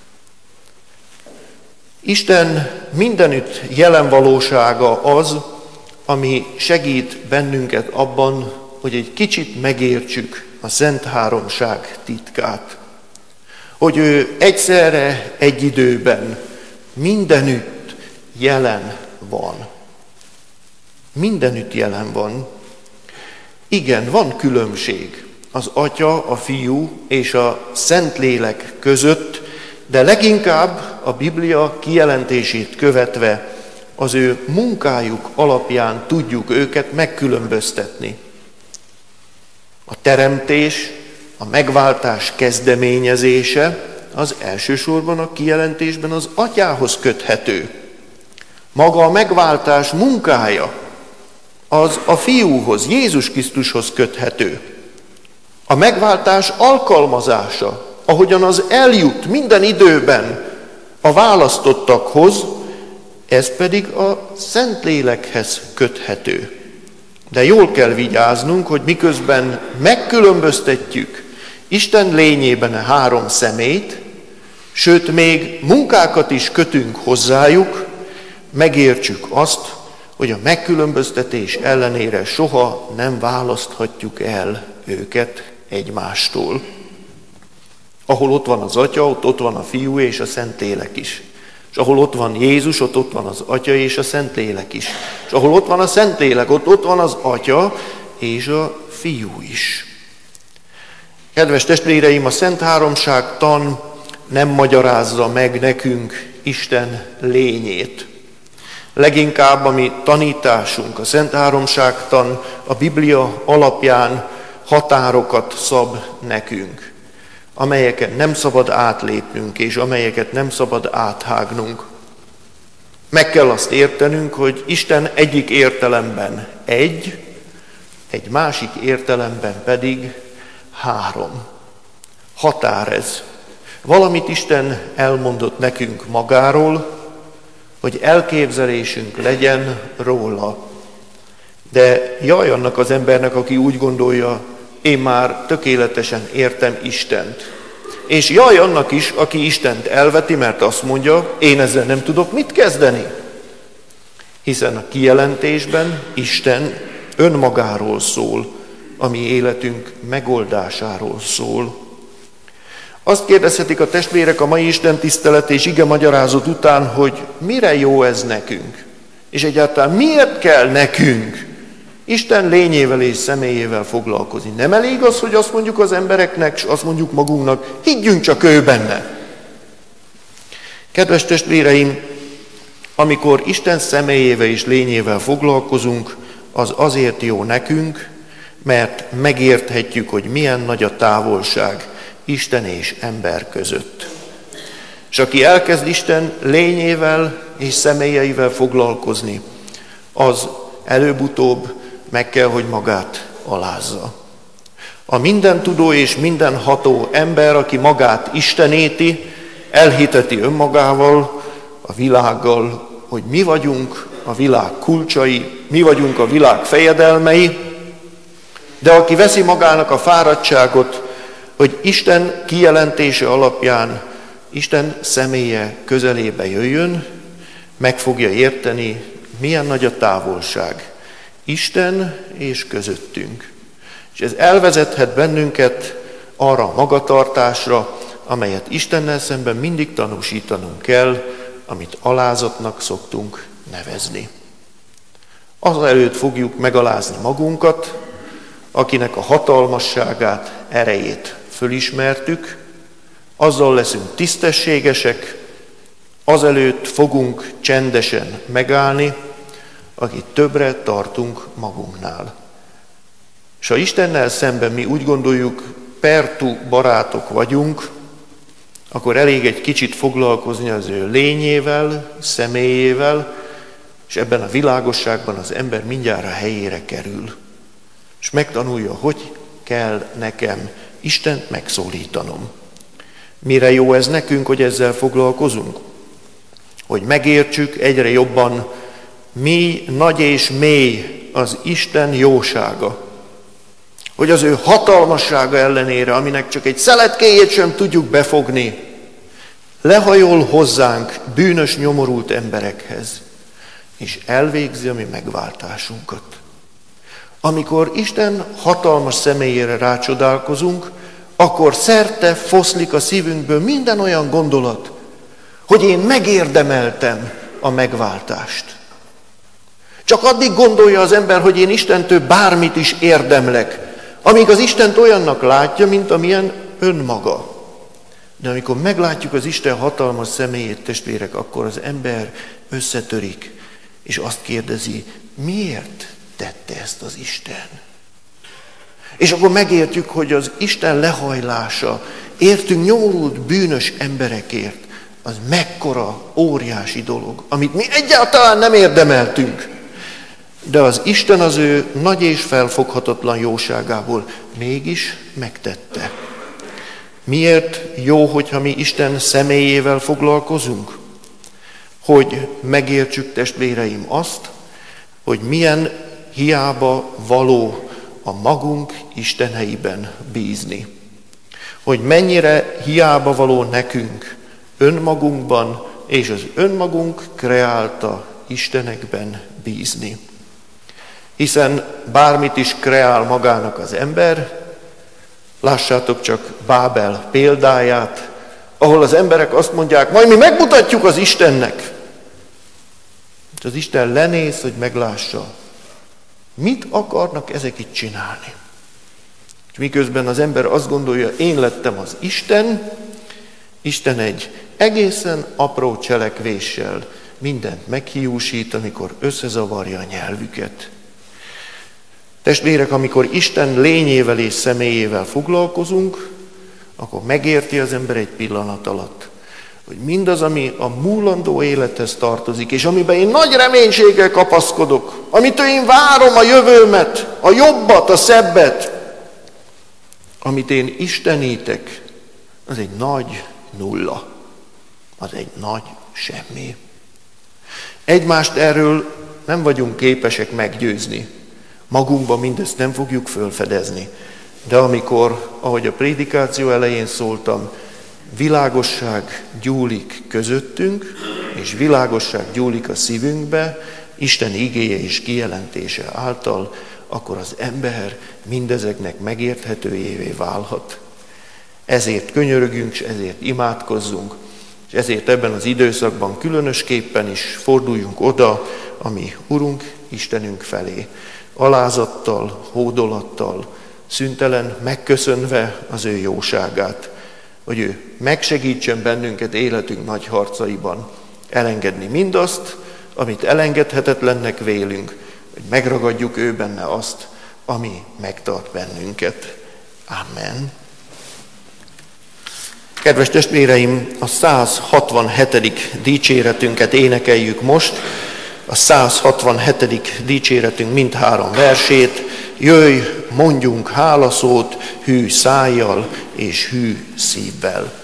Isten mindenütt jelen valósága az, ami segít bennünket abban, hogy egy kicsit megértsük a Szent Háromság titkát. Hogy ő egyszerre, egy időben, mindenütt jelen van. Mindenütt jelen van. Igen, van különbség az Atya, a Fiú és a Szentlélek között, de leginkább a Biblia kijelentését követve az ő munkájuk alapján tudjuk őket megkülönböztetni. A teremtés, a megváltás kezdeményezése az elsősorban a kijelentésben az Atyához köthető. Maga a megváltás munkája az a fiúhoz, Jézus Krisztushoz köthető. A megváltás alkalmazása, ahogyan az eljut minden időben a választottakhoz, ez pedig a Szentlélekhez köthető. De jól kell vigyáznunk, hogy miközben megkülönböztetjük Isten lényében a három személyt, sőt még munkákat is kötünk hozzájuk, megértsük azt, hogy a megkülönböztetés ellenére soha nem választhatjuk el őket egymástól. Ahol ott van az Atya, ott ott van a Fiú és a Szentlélek is. És ahol ott van Jézus, ott ott van az Atya és a Szentlélek is. És ahol ott van a Szentlélek, ott ott van az Atya és a Fiú is. Kedves testvéreim, a Szent Háromságtan nem magyarázza meg nekünk Isten lényét. Leginkább a mi tanításunk, a Szent Háromságtan a Biblia alapján határokat szab nekünk, amelyeket nem szabad átlépnünk, és amelyeket nem szabad áthágnunk. Meg kell azt értenünk, hogy Isten egyik értelemben egy, egy másik értelemben pedig három. Határ ez. Valamit Isten elmondott nekünk magáról, hogy elképzelésünk legyen róla. De jaj annak az embernek, aki úgy gondolja, én már tökéletesen értem Istent. És jaj annak is, aki Istent elveti, mert azt mondja, én ezzel nem tudok mit kezdeni. Hiszen a kijelentésben Isten önmagáról szól, a mi életünk megoldásáról szól. Azt kérdezhetik a testvérek a mai Isten tisztelet és ige magyarázat után, hogy mire jó ez nekünk? És egyáltalán miért kell nekünk Isten lényével és személyével foglalkozni? Nem elég az, hogy azt mondjuk az embereknek, és azt mondjuk magunknak, higgyünk csak ő benne. Kedves testvéreim, amikor Isten személyével és lényével foglalkozunk, az azért jó nekünk, mert megérthetjük, hogy milyen nagy a távolság Isten és ember között. És aki elkezd Isten lényével és személyeivel foglalkozni, az előbb-utóbb meg kell, hogy magát alázza. A mindentudó és mindenható ember, aki magát isteníti, elhiteti önmagával, a világgal, hogy mi vagyunk a világ kulcsai, mi vagyunk a világ fejedelmei, de aki veszi magának a fáradtságot, hogy Isten kijelentése alapján Isten személye közelébe jöjjön, meg fogja érteni, milyen nagy a távolság Isten és közöttünk. És ez elvezethet bennünket arra a magatartásra, amelyet Istennel szemben mindig tanúsítanunk kell, amit alázatnak szoktunk nevezni. Az előtt fogjuk megalázni magunkat, akinek a hatalmasságát, erejét fölismertük, azzal leszünk tisztességesek, azelőtt fogunk csendesen megállni, akit többre tartunk magunknál. És ha Istennel szemben mi úgy gondoljuk, pertú barátok vagyunk, akkor elég egy kicsit foglalkozni az ő lényével, személyével, és ebben a világosságban az ember mindjárt a helyére kerül. És megtanulja, hogy kell nekem Istent megszólítanom. Mire jó ez nekünk, hogy ezzel foglalkozunk? Hogy megértsük egyre jobban, mi nagy és mély az Isten jósága. Hogy az ő hatalmassága ellenére, aminek csak egy szeletkéjét sem tudjuk befogni, lehajol hozzánk bűnös, nyomorult emberekhez, és elvégzi a mi megváltásunkat. Amikor Isten hatalmas személyére rácsodálkozunk, akkor szerte foszlik a szívünkből minden olyan gondolat, hogy én megérdemeltem a megváltást. Csak addig gondolja az ember, hogy én Istentől bármit is érdemlek, amíg az Istent olyannak látja, mint amilyen önmaga. De amikor meglátjuk az Isten hatalmas személyét, testvérek, akkor az ember összetörik, és azt kérdezi, miért tette ezt az Isten? És akkor megértjük, hogy az Isten lehajlása értünk nyomorult bűnös emberekért, az mekkora óriási dolog, amit mi egyáltalán nem érdemeltünk. De az Isten az ő nagy és felfoghatatlan jóságából mégis megtette. Miért jó, hogyha mi Isten személyével foglalkozunk? Hogy megértsük, testvéreim, azt, hogy milyen hiába való a magunk isteneiben bízni. Hogy mennyire hiába való nekünk önmagunkban és az önmagunk kreálta istenekben bízni. Hiszen bármit is kreál magának az ember, lássátok csak Bábel példáját, ahol az emberek azt mondják, majd mi megmutatjuk az Istennek. És az Isten lenéz, hogy meglássa, mit akarnak ezek itt csinálni. És miközben az ember azt gondolja, én lettem az Isten, Isten egy egészen apró cselekvéssel mindent meghiúsít, amikor összezavarja a nyelvüket. Testvérek, amikor Isten lényével és személyével foglalkozunk, akkor megérti az ember egy pillanat alatt, hogy mindaz, ami a múlandó élethez tartozik, és amiben én nagy reménységgel kapaszkodok, amitől én várom a jövőmet, a jobbat, a szebbet, amit én istenítek, az egy nagy nulla, az egy nagy semmi. Egymást erről nem vagyunk képesek meggyőzni. Magunkban mindezt nem fogjuk felfedezni. De amikor, ahogy a prédikáció elején szóltam, világosság gyúlik közöttünk, és világosság gyúlik a szívünkbe, Isten igéje és kijelentése által, akkor az ember mindezeknek megérthetőjévé válhat. Ezért könyörögünk, és ezért imádkozzunk, és ezért ebben az időszakban különösképpen is forduljunk oda, ami Urunk, Istenünk felé. Alázattal, hódolattal, szüntelen megköszönve az ő jóságát, hogy ő megsegítsen bennünket életünk nagy harcaiban, elengedni mindazt, amit elengedhetetlennek vélünk, hogy megragadjuk ő benne azt, ami megtart bennünket. Amen. Kedves testvéreim, a száz hatvanhetedik dicséretünket énekeljük most, a száz hatvanhetedik dicséretünk mindhárom versét. Jöjj, mondjunk hálaszót hű szájjal és hű szívvel.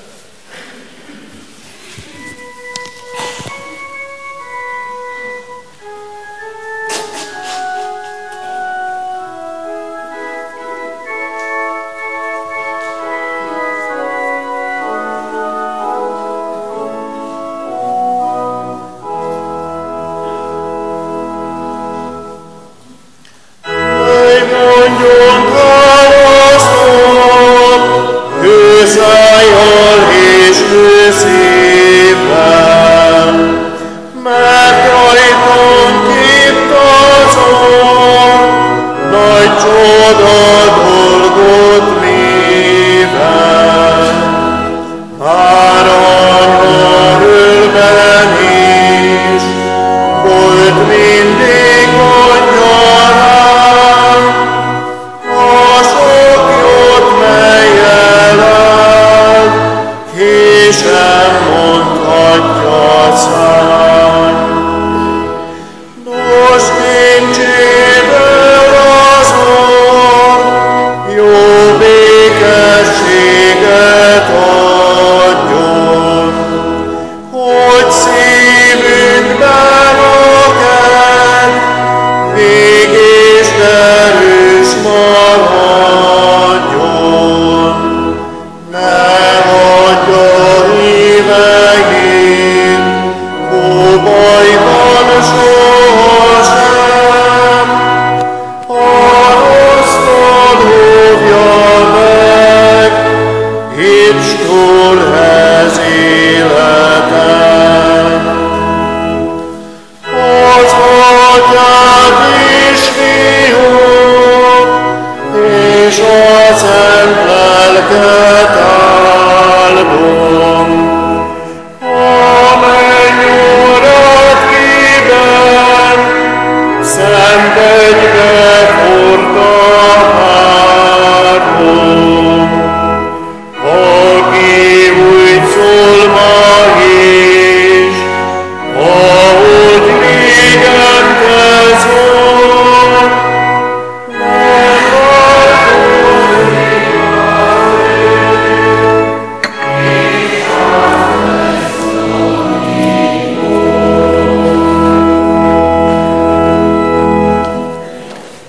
Ahogy régen te szóltál,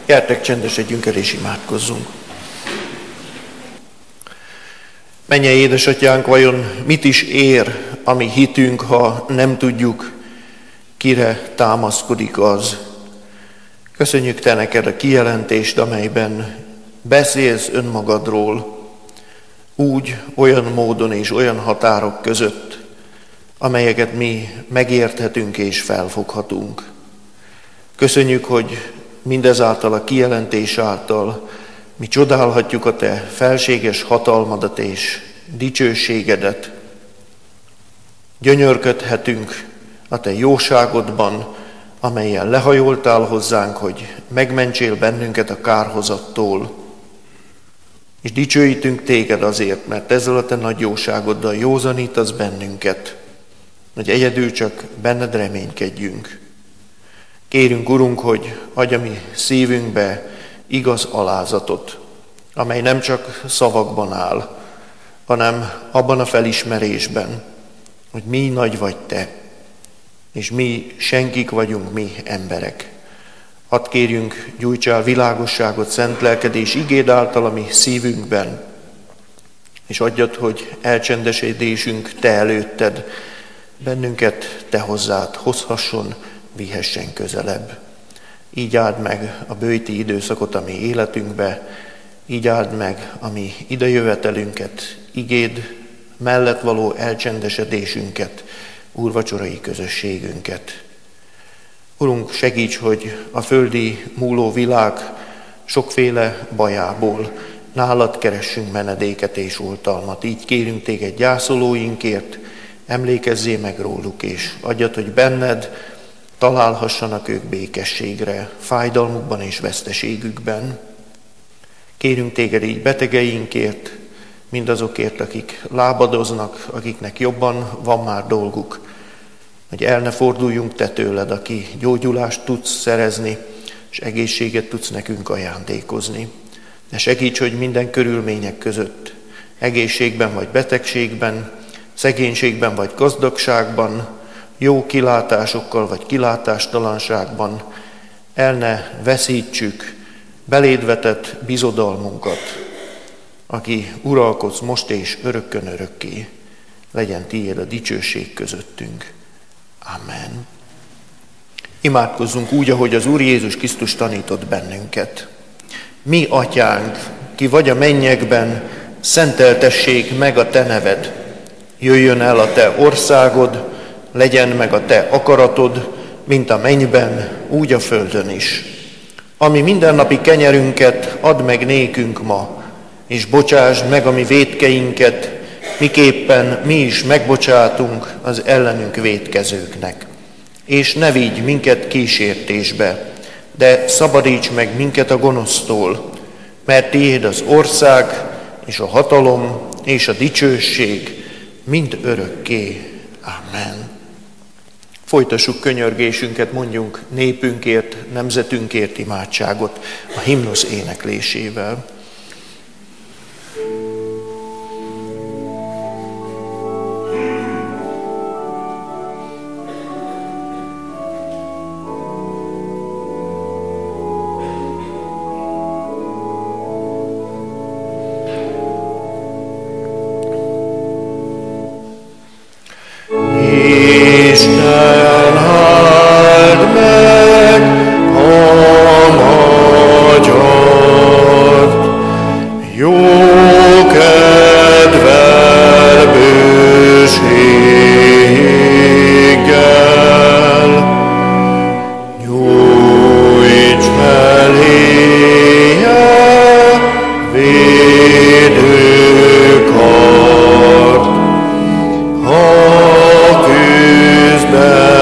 Gyertek, csendesedjünk el és imádkozzunk. Mennyei édesatyánk, vajon mit is ér a mi hitünk, ha nem tudjuk, kire támaszkodik az? Köszönjük te neked a kijelentést, amelyben beszélsz önmagadról, úgy, olyan módon és olyan határok között, amelyeket mi megérthetünk és felfoghatunk. Köszönjük, hogy mindezáltal a kijelentés által mi csodálhatjuk a te felséges hatalmadat és dicsőségedet. Gyönyörködhetünk a te jóságodban, amelyen lehajoltál hozzánk, hogy megmentsél bennünket a kárhozattól. És dicsőítünk téged azért, mert ezzel a te nagy jóságoddal józanítasz bennünket, hogy egyedül csak benned reménykedjünk. Kérünk, Urunk, hogy adj a mi szívünkbe igaz alázatot, amely nem csak szavakban áll, hanem abban a felismerésben, hogy mi nagy vagy te, és mi senkik vagyunk, mi emberek. Hadd kérjünk, gyújtsál világosságot, szent lelked és igéd által a mi szívünkben, és adjad, hogy elcsendesedésünk te előtted, bennünket te hozzád hozhasson, vihessen közelebb. Így áld meg a bőti időszakot a mi életünkbe, így áld meg a mi idejövetelünket, igéd mellett való elcsendesedésünket, úrvacsorai közösségünket. Urunk, segíts, hogy a földi múló világ sokféle bajából nálad keressünk menedéket és oltalmat. Így kérünk téged gyászolóinkért, emlékezzél meg róluk, és adjad, hogy benned találhassanak ők békességre, fájdalmukban és veszteségükben. Kérünk téged így betegeinkért, mindazokért, akik lábadoznak, akiknek jobban van már dolguk, hogy el ne forduljunk te tőled, aki gyógyulást tudsz szerezni, és egészséget tudsz nekünk ajándékozni. De segíts, hogy minden körülmények között, egészségben vagy betegségben, szegénységben vagy gazdagságban, jó kilátásokkal vagy kilátástalanságban el ne veszítsük beléd vetett bizodalmunkat, aki uralkodsz most és örökkön örökké, legyen tiéd a dicsőség közöttünk. Amen. Imádkozzunk úgy, ahogy az Úr Jézus Krisztus tanított bennünket. Mi, Atyánk, ki vagy a mennyekben, szenteltessék meg a te neved. Jöjjön el a te országod, legyen meg a te akaratod, mint a mennyben, úgy a földön is. Ami mindennapi kenyerünket add meg nékünk ma, és bocsásd meg a mi vétkeinket, miképpen mi is megbocsátunk az ellenünk vétkezőknek. És ne vigy minket kísértésbe, de szabadíts meg minket a gonosztól, mert tiéd az ország, és a hatalom, és a dicsőség mind örökké. Amen. Folytassuk könyörgésünket, mondjunk népünkért, nemzetünkért imádságot a himnusz éneklésével. Védőkart, ha küzdben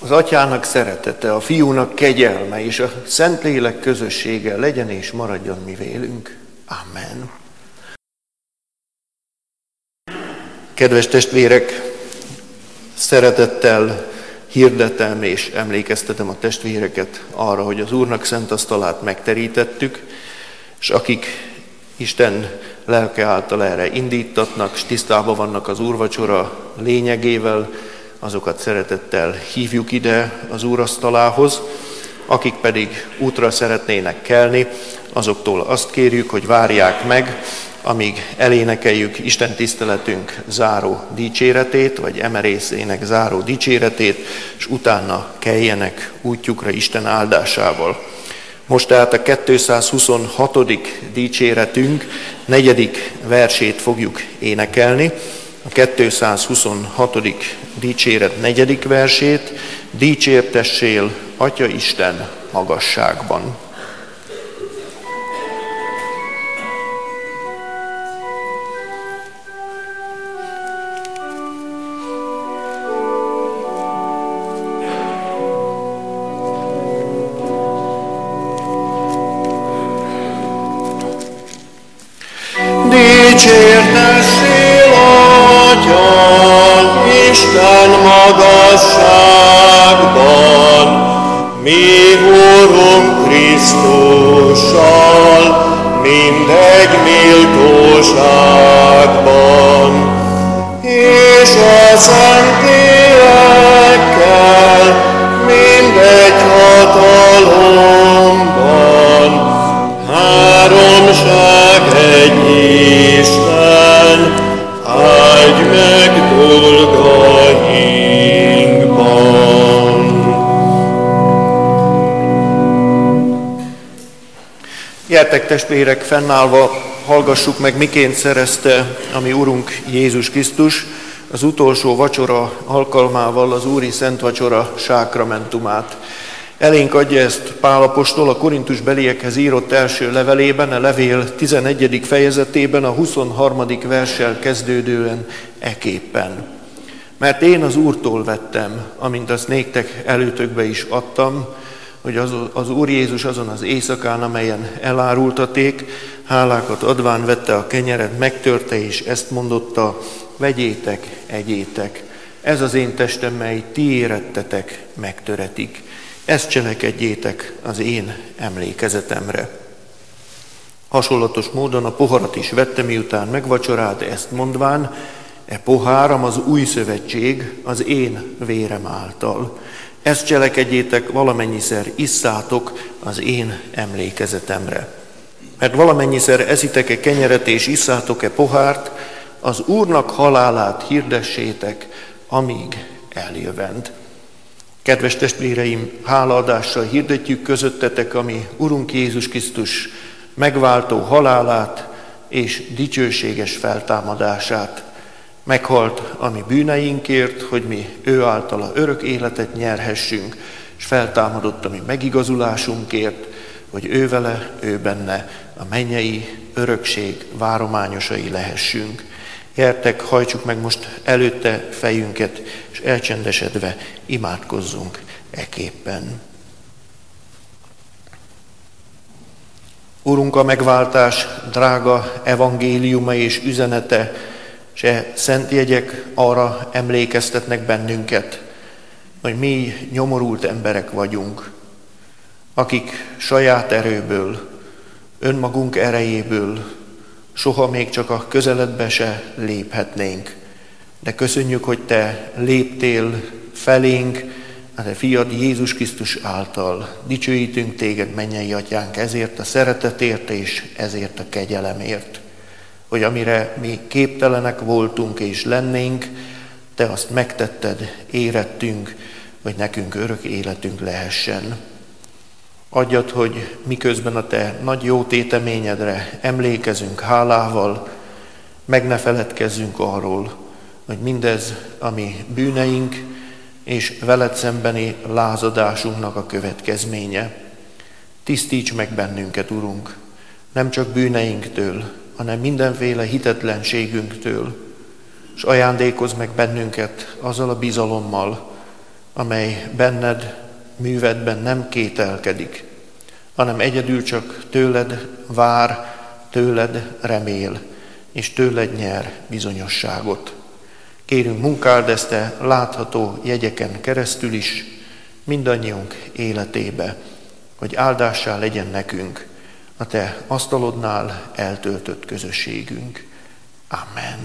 az Atyának szeretete, a Fiúnak kegyelme és a Szentlélek közössége legyen és maradjon mi vélünk. Amen. Kedves testvérek, szeretettel hirdetem és emlékeztetem a testvéreket arra, hogy az Úrnak szent asztalát megterítettük, és akik Isten lelke által erre indítatnak, és tisztában vannak az úrvacsora lényegével, azokat szeretettel hívjuk ide az úrasztalához, akik pedig útra szeretnének kelni, azoktól azt kérjük, hogy várják meg, amíg elénekeljük Isten tiszteletünk záró dicséretét, vagy emerészének záró dicséretét, és utána keljenek útjukra Isten áldásával. Most tehát a kétszázhuszonhatodik dicséretünk negyedik versét fogjuk énekelni. A kétszázhuszonhatodik dicséret negyedik versét: dicsértessél, Atya Isten magasságban. Dicsértessél, Atya Isten magasságban, mi Urunk Krisztussal, mindegy méltóságban, és a Szentlélekkel mindegy hatalomban, háromság egy Isten, áldj meg dolgainkban. Gyertek testvérek, fennállva hallgassuk meg, miként szerezte a mi Urunk Jézus Krisztus az utolsó vacsora alkalmával az Úri Szent Vacsora sákramentumát. Elénk adja ezt Pál apostol a korintusbeliekhez írott első levelében, a levél tizenegyedik fejezetében, a huszonharmadik verssel kezdődően eképpen. Mert én az Úrtól vettem, amint azt néktek előtökbe is adtam, hogy az, az Úr Jézus azon az éjszakán, amelyen elárultaték, hálákat adván vette a kenyeret, megtörte és ezt mondotta: vegyétek, egyétek, ez az én testem, mely ti érettetek, megtöretik. Ezt cselekedjétek az én emlékezetemre. Hasonlatos módon a poharat is vette, miután megvacsorált, ezt mondván: e poháram az új szövetség az én vérem által. Ezt cselekedjétek, valamennyiszer isszátok az én emlékezetemre. Mert valamennyiszer eszitek-e kenyeret és isszátok-e pohárt, az Úrnak halálát hirdessétek, amíg eljövend. Kedves testvéreim, hálaadással hirdetjük közöttetek a mi Urunk Jézus Krisztus megváltó halálát és dicsőséges feltámadását. Meghalt a mi bűneinkért, hogy mi ő általa örök életet nyerhessünk, és feltámadott a mi megigazulásunkért, hogy ő vele, ő benne a mennyei örökség várományosai lehessünk. Gyertek, hajtsuk meg most előtte fejünket, és elcsendesedve imádkozzunk eképpen. Urunk, a megváltás drága evangéliuma és üzenete, se szent jegyek arra emlékeztetnek bennünket, hogy mi nyomorult emberek vagyunk, akik saját erőből, önmagunk erejéből soha még csak a közeledbe se léphetnénk. De köszönjük, hogy Te léptél felénk, a Te fiad Jézus Krisztus által. Dicsőítünk Téged, mennyei Atyánk, ezért a szeretetért és ezért a kegyelemért. Hogy amire mi képtelenek voltunk és lennénk, Te azt megtetted, érettünk, hogy nekünk örök életünk lehessen. Adjad, hogy miközben a Te nagy jó téteményedre emlékezünk hálával, meg ne feledkezzünk arról, hogy mindez a mi bűneink és veled szembeni lázadásunknak a következménye. Tisztíts meg bennünket, Urunk, nem csak bűneinktől, hanem mindenféle hitetlenségünktől, és ajándékozz meg bennünket azzal a bizalommal, amely benned, művedben nem kételkedik, hanem egyedül csak tőled vár, tőled remél, és tőled nyer bizonyosságot. Kérünk, munkáld ezt a látható jegyeken keresztül is mindannyiunk életébe, hogy áldássá legyen nekünk a te asztalodnál eltöltött közösségünk. Amen.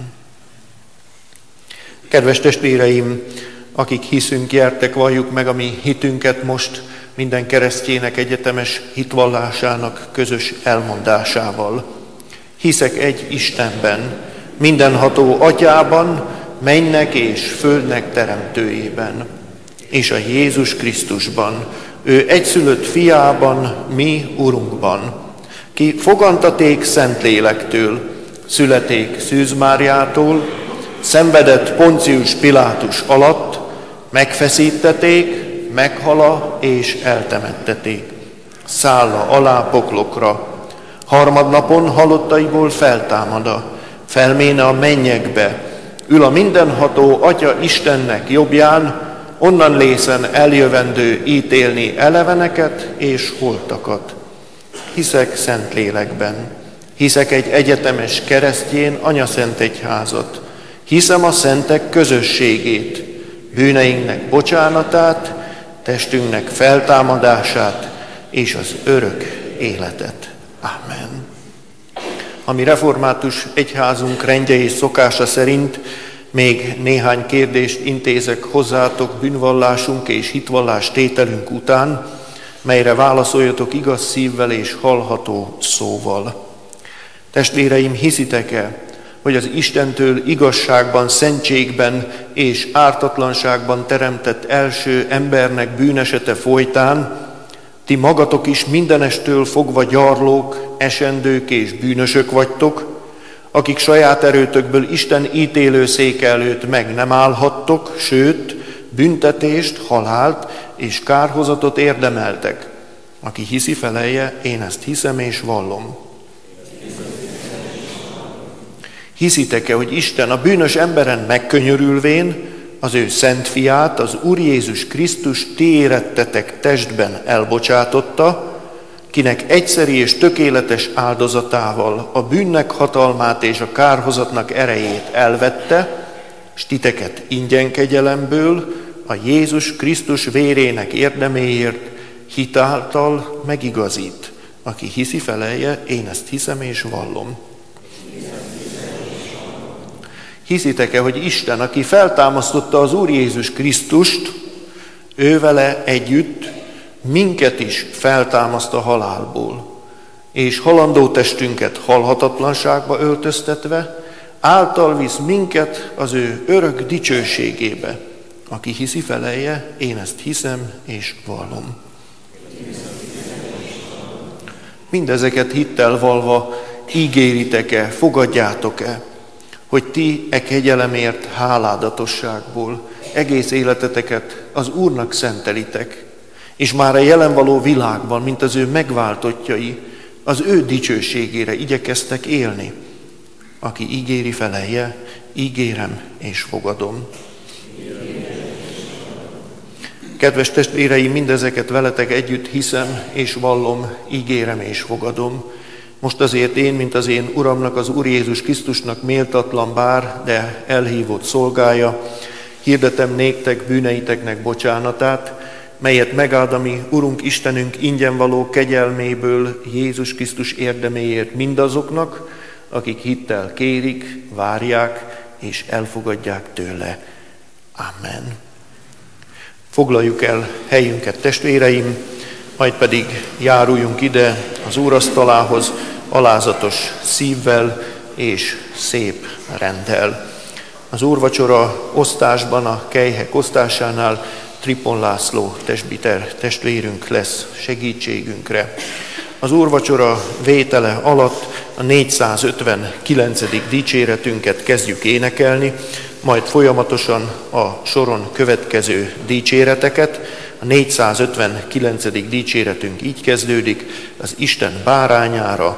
Kedves testvéreim, akik hiszünk, gyertek, valljuk meg a mi hitünket most minden keresztjének egyetemes hitvallásának közös elmondásával. Hiszek egy Istenben, mindenható Atyában, mennek és földnek teremtőjében, és a Jézus Krisztusban, ő egyszülött fiában, mi Urunkban, ki fogantaték Szentlélektől, születék Szűz Máriától, szenvedett Poncius Pilátus alatt, megfeszítették, meghala és eltemetteték. Szálla alá poklokra, harmadnapon halottaiból feltámada, felméne a mennyekbe, ül a mindenható Atya Istennek jobbján, onnan lészen eljövendő ítélni eleveneket és holtakat. Hiszek Szentlélekben, hiszek egy egyetemes keresztjén anyaszent egyházat, hiszem a szentek közösségét, bűneinknek bocsánatát, testünknek feltámadását és az örök életet. Amen. A mi református egyházunk rendje és szokása szerint még néhány kérdést intézek hozzátok bűnvallásunk és hitvallás tételünk után, melyre válaszoljatok igaz szívvel és hallható szóval. Testvéreim, hiszitek-e, hogy az Istentől igazságban, szentségben és ártatlanságban teremtett első embernek bűnesete folytán ti magatok is mindenestől fogva gyarlók, esendők és bűnösök vagytok, akik saját erőtökből Isten ítélőszéke előtt meg nem állhattok, sőt, büntetést, halált és kárhozatot érdemeltek. Aki hiszi, felelje, én ezt hiszem és vallom. Hiszitek-e, hogy Isten a bűnös emberen megkönyörülvén az ő szent fiát, az Úr Jézus Krisztus ti érettetek testben elbocsátotta, kinek egyszeri és tökéletes áldozatával a bűnnek hatalmát és a kárhozatnak erejét elvette, s titeket ingyen kegyelemből a Jézus Krisztus vérének érdeméért hitáltal megigazít. Aki hiszi, felelje, én ezt hiszem és vallom. Hiszitek-e, hogy Isten, aki feltámasztotta az Úr Jézus Krisztust, ő vele együtt minket is feltámaszt a halálból, és halandó testünket halhatatlanságba öltöztetve, által visz minket az ő örök dicsőségébe. Aki hiszi, felelje, én ezt hiszem és vallom. Mindezeket hittel valva ígéritek-e, fogadjátok-e, hogy ti e kegyelemért háládatosságból egész életeteket az Úrnak szentelitek, és már a jelen való világban, mint az ő megváltottjai, az ő dicsőségére igyekeztek élni. Aki ígéri, felelje, ígérem és fogadom. Kedves testvéreim, mindezeket veletek együtt hiszem és vallom, ígérem és fogadom. Most azért én, mint az én Uramnak, az Úr Jézus Krisztusnak méltatlan bár, de elhívott szolgája, hirdetem néktek bűneiteknek bocsánatát, melyet megáld a mi Urunk Istenünk ingyen való kegyelméből Jézus Krisztus érdeméért mindazoknak, akik hittel kérik, várják és elfogadják tőle. Amen. Foglaljuk el helyünket, testvéreim, majd pedig járuljunk ide az úrasztalához alázatos szívvel és szép renddel. Az úrvacsora osztásban, a kelyhek osztásánál Tripon László presbiter testvérünk lesz segítségünkre. Az úrvacsora vétele alatt a négyszázötvenkilencedik dicséretünket kezdjük énekelni, majd folyamatosan a soron következő dicséreteket. A négyszázötvenkilencedik dicséretünk így kezdődik: az Isten bárányára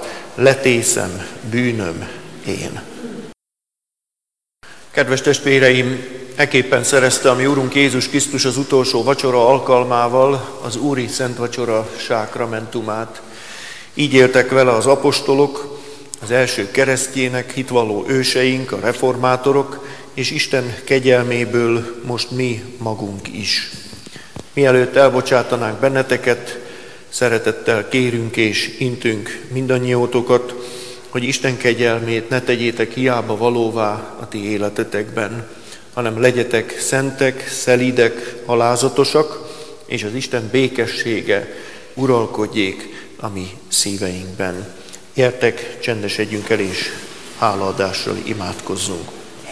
letészem bűnöm én. Kedves testvéreim, Eképpen szerezte a mi Urunk Jézus Krisztus az utolsó vacsora alkalmával az Úri Szent Vacsora sákramentumát. Így éltek vele az apostolok, az első keresztjének, hitvalló őseink, a reformátorok, és Isten kegyelméből most mi magunk is. Mielőtt elbocsátanánk benneteket, szeretettel kérünk és intünk mindannyiótokat, hogy Isten kegyelmét ne tegyétek hiába valóvá a ti életetekben, hanem legyetek szentek, szelídek, alázatosak, és az Isten békessége uralkodjék a mi szíveinkben. Gyertek, csendesedjünk el, és hálaadással imádkozzunk.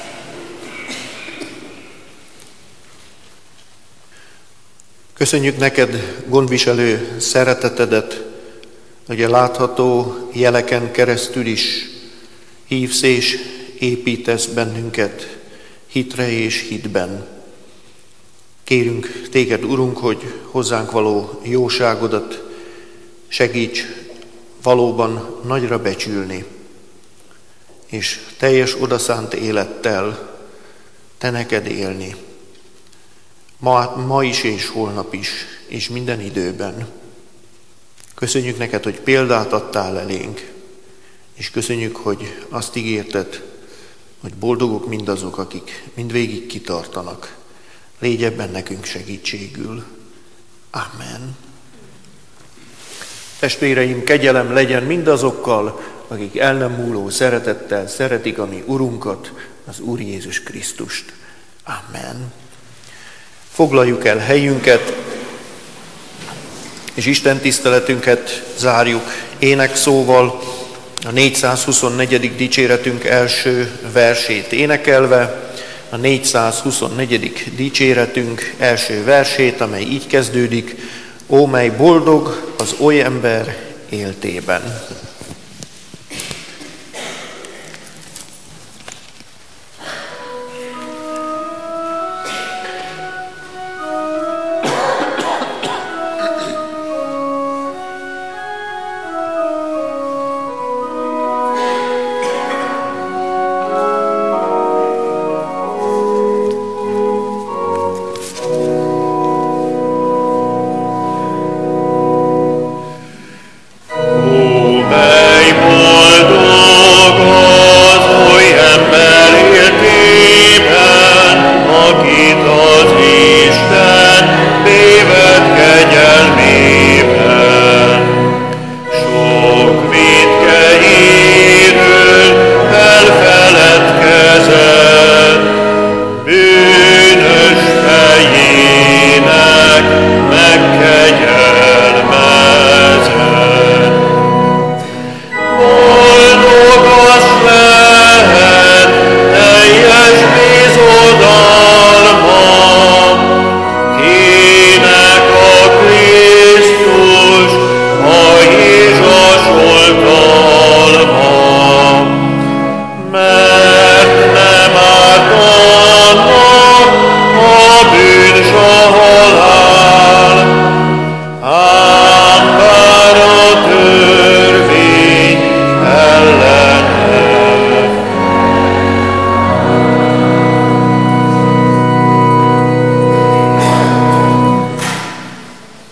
Köszönjük neked, gondviselő szeretetedet, hogy a látható jeleken keresztül is hívsz és építesz bennünket hitre és hitben. Kérünk téged, Urunk, hogy hozzánk való jóságodat segíts valóban nagyra becsülni, és teljes odaszánt élettel te neked élni. Ma, ma is és holnap is, és minden időben. Köszönjük neked, hogy példát adtál elénk, és köszönjük, hogy azt ígérted, hogy boldogok mindazok, akik mindvégig kitartanak. Légy ebben nekünk segítségül. Amen. Testvéreim, kegyelem legyen mindazokkal, akik el nem múló szeretettel szeretik a mi Urunkat, az Úr Jézus Krisztust. Amen. Foglaljuk el helyünket, és Isten tiszteletünket zárjuk énekszóval, a négyszázhuszonnegyedik dicséretünk első versét énekelve, a négyszázhuszonnegyedik dicséretünk első versét, amely így kezdődik: Ó, mely boldog az oly ember éltében.